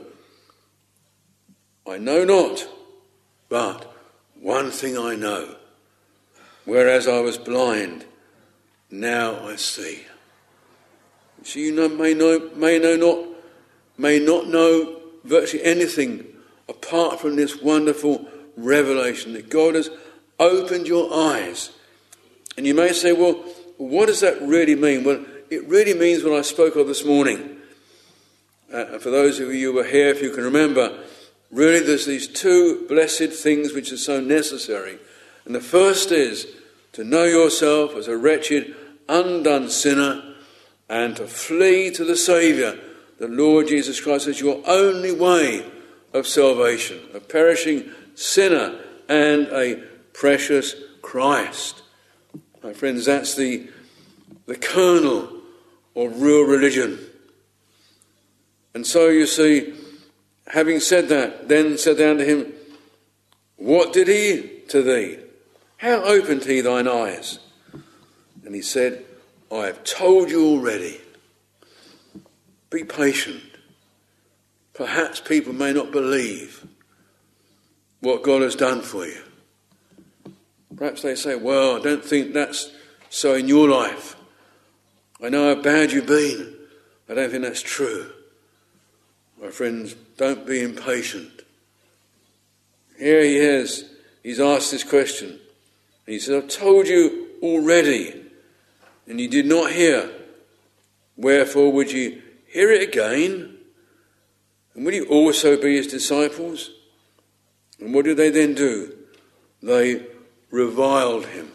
I know not, but one thing I know, whereas I was blind, now I see. So you know, may know, may know not, may not know virtually anything apart from this wonderful revelation that God has opened your eyes. And you may say, well, what does that really mean? Well, it really means what I spoke of this morning. Uh, for those of you who were here, if you can remember, really there's these two blessed things which are so necessary. And the first is to know yourself as a wretched, undone sinner, and to flee to the Saviour, the Lord Jesus Christ, as your only way of salvation, a perishing sinner and a precious Christ. My friends, that's the, the kernel of real religion. And so you see, having said that, then said down to him, what did he to thee? How opened he thine eyes? And he said, I have told you already. Be patient. Perhaps people may not believe what God has done for you. Perhaps they say, well, I don't think that's so in your life. I know how bad you've been. I don't think that's true. My friends, don't be impatient. Here he is. He's asked this question. He said, I've told you already, and you did not hear. Wherefore would you hear it again? And will you also be his disciples? And what did they then do? They reviled him.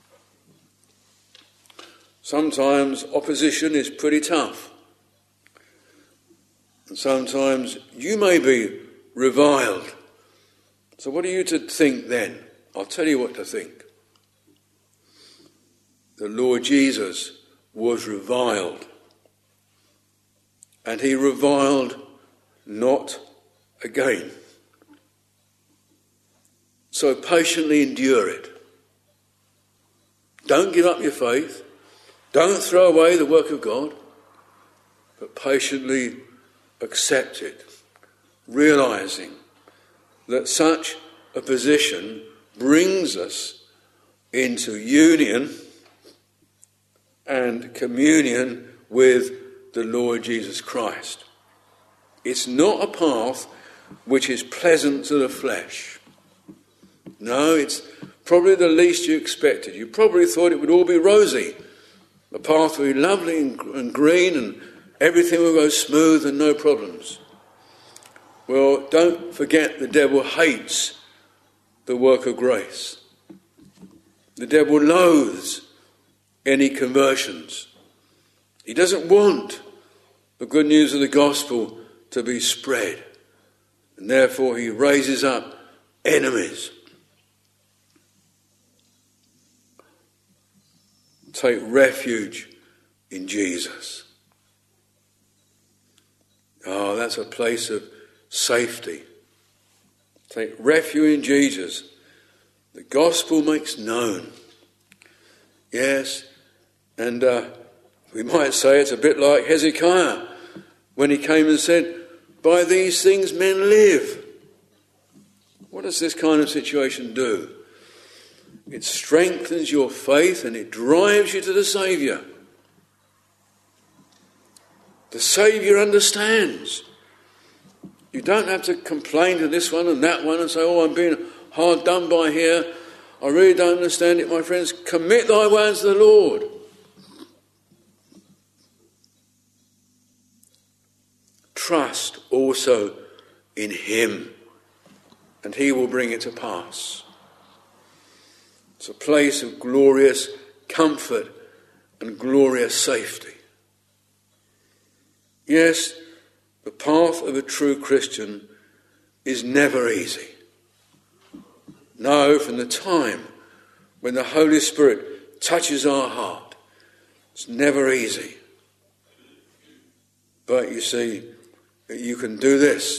Sometimes opposition is pretty tough. And sometimes you may be reviled. So what are you to think then? I'll tell you what to think. The Lord Jesus was reviled. And he reviled not again. So patiently endure it. Don't give up your faith. Don't throw away the work of God. But patiently accept it, realizing that such a position brings us into union and communion with the Lord Jesus Christ. It's not a path which is pleasant to the flesh. No, it's probably the least you expected. You probably thought it would all be rosy. The path would be lovely and, and green and everything will go smooth and no problems. Well, don't forget the devil hates the work of grace. The devil loathes any conversions. He doesn't want the good news of the gospel to be spread. And therefore he raises up enemies. Take refuge in Jesus. Oh, that's a place of safety. Take refuge in Jesus. The gospel makes known. Yes, and uh, we might say it's a bit like Hezekiah when he came and said, by these things men live. What does this kind of situation do? It strengthens your faith and it drives you to the Saviour. The Saviour understands. You don't have to complain to this one and that one and say, oh, I'm being hard done by here. I really don't understand it, my friends. Commit thy ways to the Lord. Trust also in him, and he will bring it to pass. It's a place of glorious comfort and glorious safety. Yes, the path of a true Christian is never easy. No, from the time when the Holy Spirit touches our heart, it's never easy. But you see, you can do this.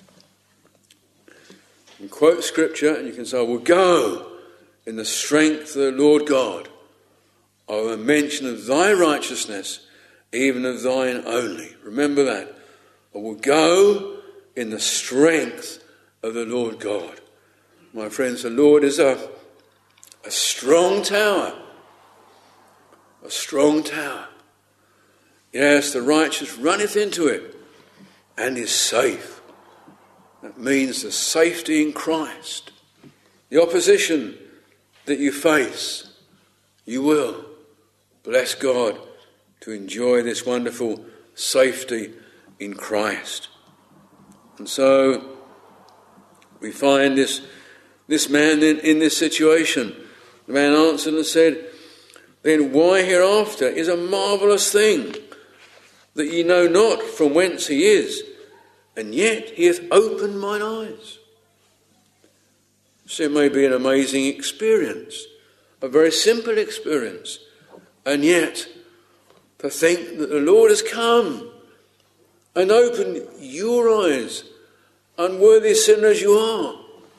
You can quote Scripture and you can say, I will go in the strength of the Lord God. I will mention of thy righteousness, even of thine only. Remember that. I will go in the strength of the Lord God. My friends, the Lord is a, a strong tower. A strong tower. Yes, the righteous runneth into it and is safe. That means the safety in Christ. The opposition that you face, you will, bless God, to enjoy this wonderful safety in Christ. And so we find this, this man in, in this situation. The man answered and said, then why hereafter is a marvellous thing, that ye know not from whence he is, and yet he hath opened mine eyes. So it may be an amazing experience, a very simple experience, and yet to think that the Lord has come and opened your eyes, unworthy sinner as you are.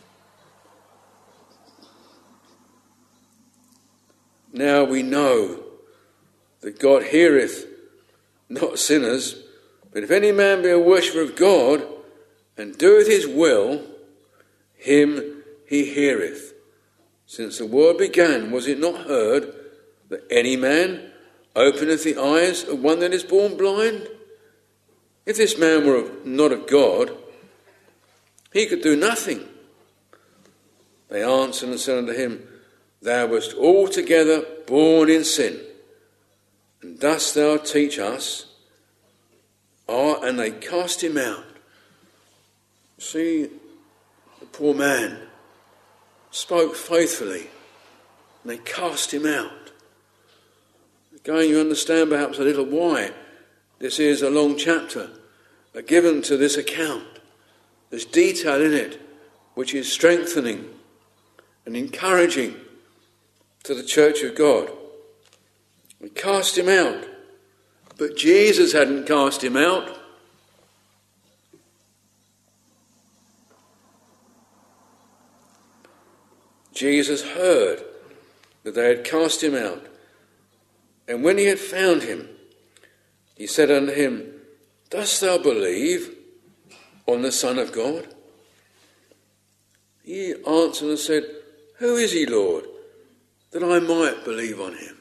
Now we know that God heareth not sinners, but if any man be a worshipper of God and doeth his will, him he heareth. Since the world began, was it not heard that any man openeth the eyes of one that is born blind? If this man were not of God, he could do nothing. They answered and said unto him, thou wast altogether born in sin, and dost thou teach us? Ah, and they cast him out. See, the poor man spoke faithfully, and they cast him out. Again, you understand perhaps a little why this is a long chapter given to this account. There's detail in it which is strengthening and encouraging to the church of God. We cast him out, but Jesus hadn't cast him out. Jesus heard that they had cast him out, and when he had found him, he said unto him, dost thou believe on the Son of God? He answered and said, who is he, Lord, that I might believe on him?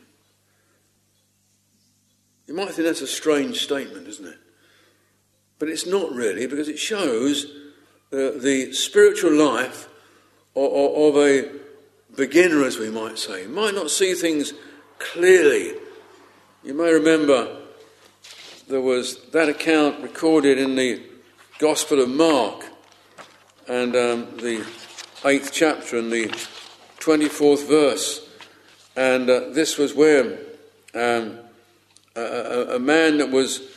You might think that's a strange statement, isn't it? But it's not really, because it shows uh, the spiritual life of, of a beginner, as we might say. You might not see things clearly. You may remember there was that account recorded in the Gospel of Mark, and um, the eighth chapter and the twenty-fourth verse. And uh, this was where um, a, a, a man that was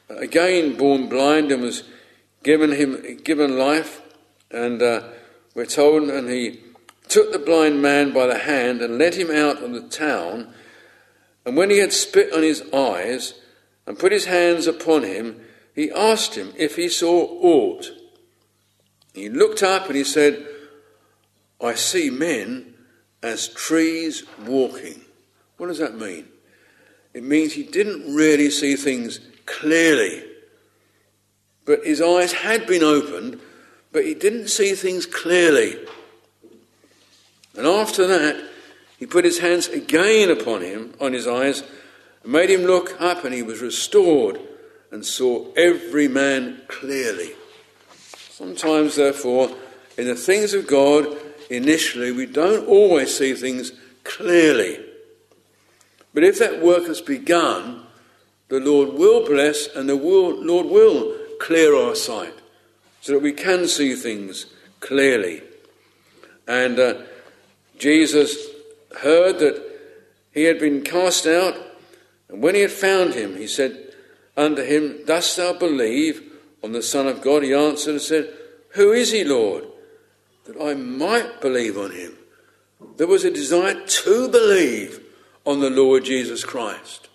again born blind and was given him given life, and uh, we're told, and he took the blind man by the hand and led him out of the town, and when he had spit on his eyes and put his hands upon him, he asked him if he saw aught. He looked up and he said, I see men as trees walking. What does that mean? It means he didn't really see things clearly. But his eyes had been opened, but he didn't see things clearly. And after that, he put his hands again upon him, on his eyes, and made him look up, and he was restored and saw every man clearly. Sometimes, therefore, in the things of God, initially, we don't always see things clearly. But if that work has begun, the Lord will bless, and the Lord will clear our sight so that we can see things clearly. And uh, Jesus heard that he had been cast out, and when he had found him, he said unto him, Dost thou believe on the Son of God? He answered and said, Who is he, Lord, that I might believe on him? There was a desire to believe on the Lord Jesus Christ.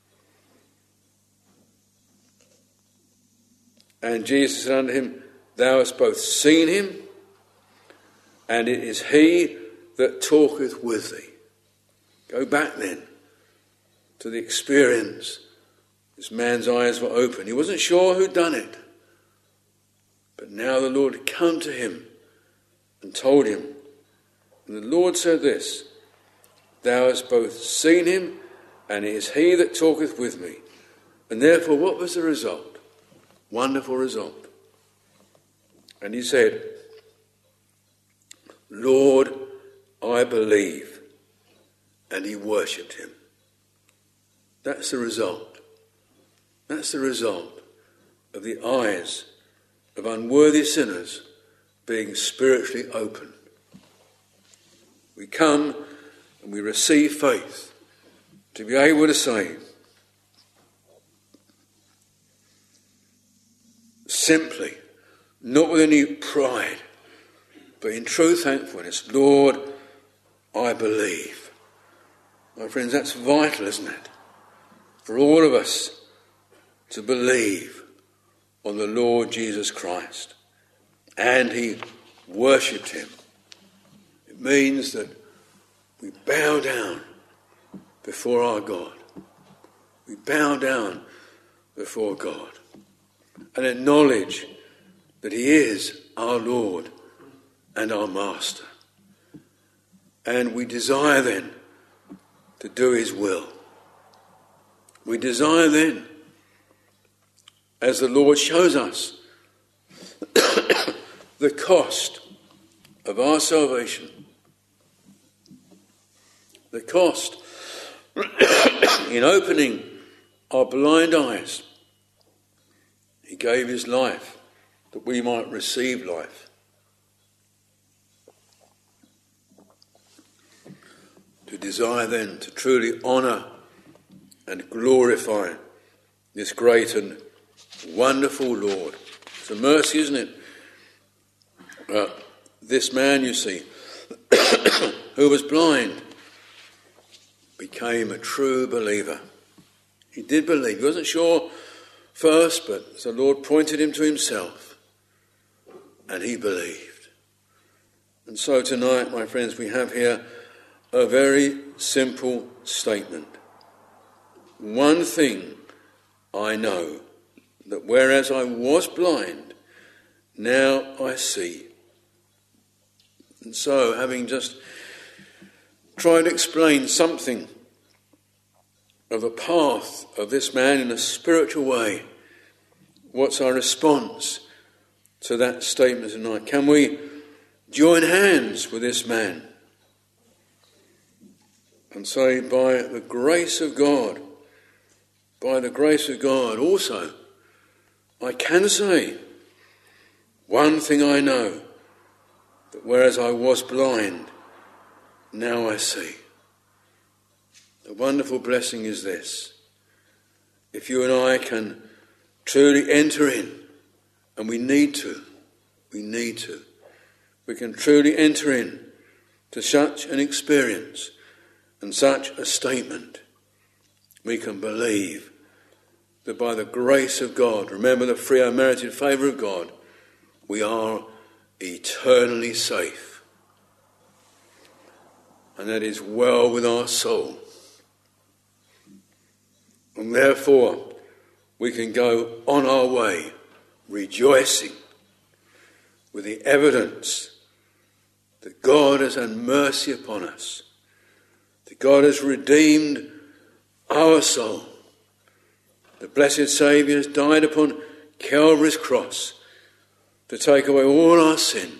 And Jesus said unto him, Thou hast both seen him, and it is he that talketh with thee. Go back then to the experience. This man's eyes were open. He wasn't sure who'd done it. But now the Lord had come to him and told him. And the Lord said this, Thou hast both seen him, and it is he that talketh with me. And therefore, what was the result? Wonderful result. And he said, Lord, I believe. And he worshipped him. That's the result. That's the result of the eyes of unworthy sinners being spiritually opened. We come and we receive faith to be able to say, simply, not with any pride, but in true thankfulness, Lord, I believe. My friends, that's vital, isn't it? For all of us to believe on the Lord Jesus Christ. And he worshipped him. It means that we bow down before our God. We bow down before God and acknowledge that he is our Lord and our Master. And we desire then to do his will. We desire then, as the Lord shows us, the cost of our salvation, the cost in opening our blind eyes. He gave his life that we might receive life. To desire then to truly honour and glorify this great and wonderful Lord. It's a mercy, isn't it? Uh, this man, you see, who was blind, became a true believer. He did believe. He wasn't sure first, but the Lord pointed him to himself, and he believed. And so tonight, my friends, we have here a very simple statement. One thing I know, that whereas I was blind, now I see. And so, having just tried to explain something of the path of this man in a spiritual way, what's our response to that statement tonight? Can we join hands with this man and say, by the grace of God, by the grace of God also, I can say, one thing I know, that whereas I was blind, now I see. The wonderful blessing is this. If you and I can truly enter in, and we need to, we need to. We can truly enter in to such an experience and such a statement. We can believe that by the grace of God, remember the free unmerited favour of God, we are eternally safe. And that is well with our soul. And therefore, we can go on our way rejoicing with the evidence that God has had mercy upon us, that God has redeemed our soul. The blessed Saviour has died upon Calvary's cross to take away all our sin.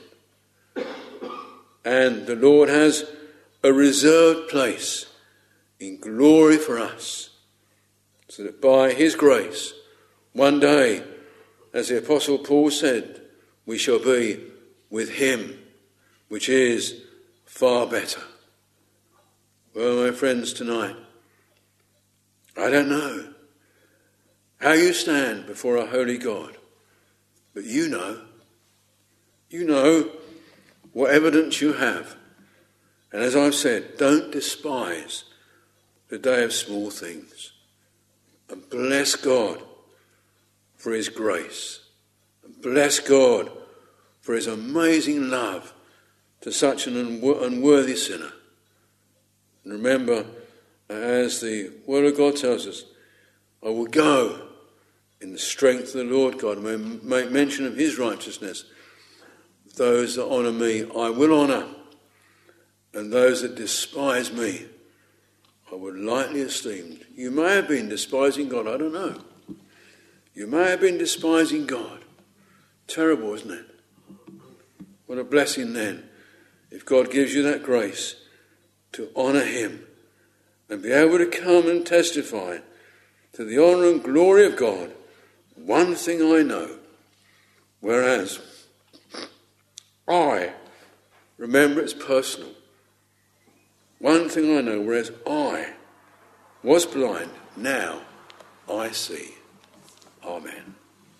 And the Lord has a reserved place in glory for us, so that by his grace, one day, as the Apostle Paul said, we shall be with him, which is far better. Well, my friends, tonight, I don't know how you stand before a holy God, but you know, you know what evidence you have. And as I've said, don't despise the day of small things. And bless God for his grace. And bless God for his amazing love to such an unwo- unworthy sinner. And remember, as the Word of God tells us, I will go in the strength of the Lord God, and make mention of his righteousness. Those that honour me, I will honour, and those that despise me, I would lightly esteem. You may have been despising God, I don't know. You may have been despising God. Terrible, isn't it? What a blessing then, if God gives you that grace to honour him and be able to come and testify to the honour and glory of God. One thing I know, whereas I, remember it's personal, one thing I know, whereas I was blind, now I see. Amen.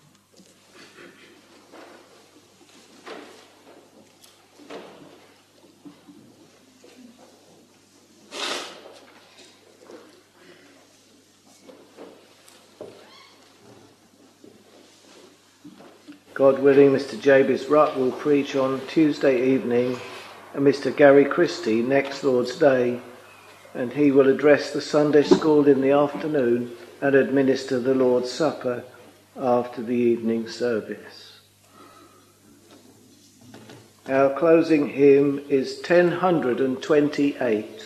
God willing, Mister Jabez Rutt will preach on Tuesday evening, and Mister Gary Christie next Lord's Day, and he will address the Sunday school in the afternoon and administer the Lord's Supper after the evening service. Our closing hymn is ten twenty-eight.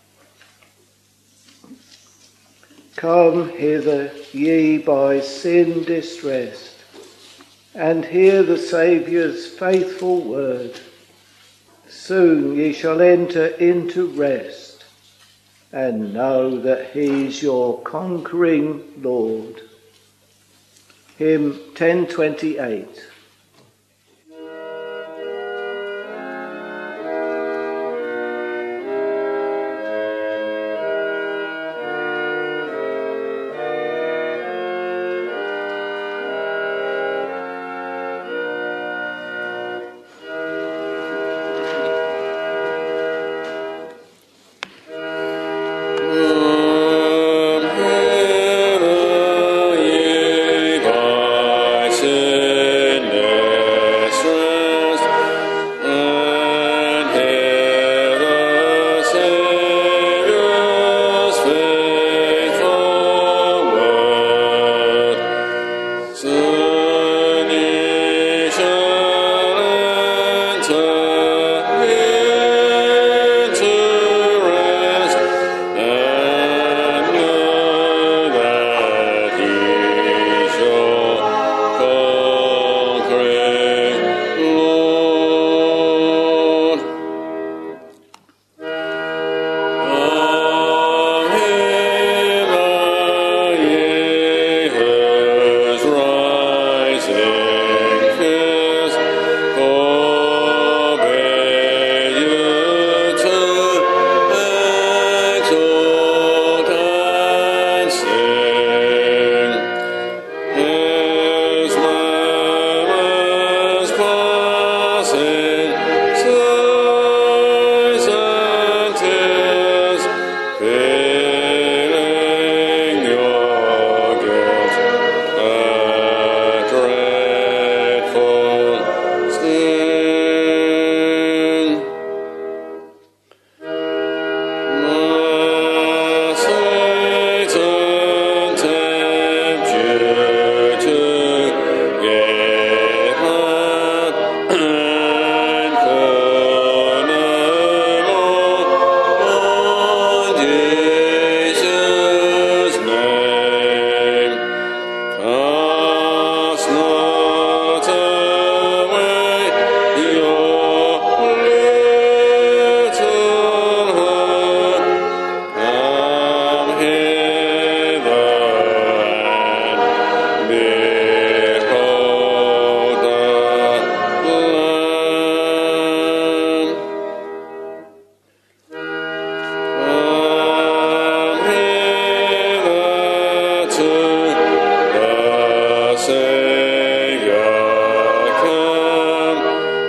Come hither, ye by sin distressed, and hear the Saviour's faithful word. Soon ye shall enter into rest, and know that he's your conquering Lord. Hymn ten twenty-eight. Sin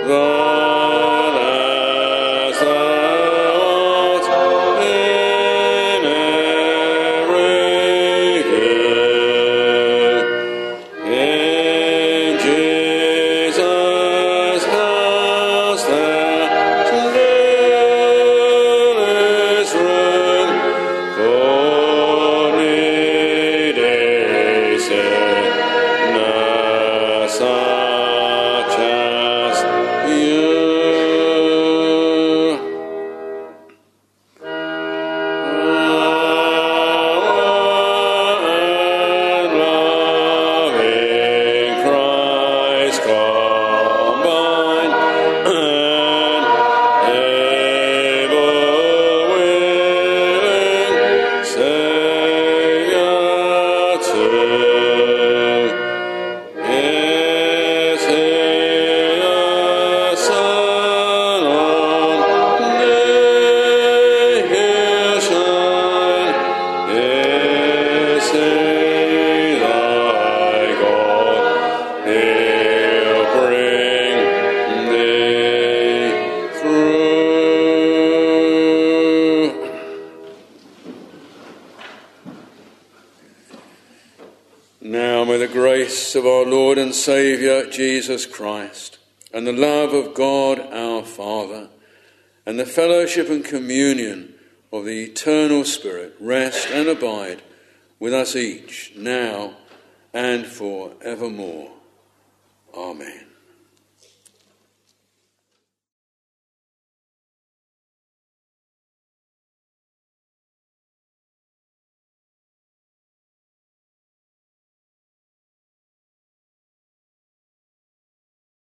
Of our Lord and Saviour Jesus Christ, and the love of God our Father, and the fellowship and communion of the eternal Spirit rest and abide with us each, now and for evermore. Amen.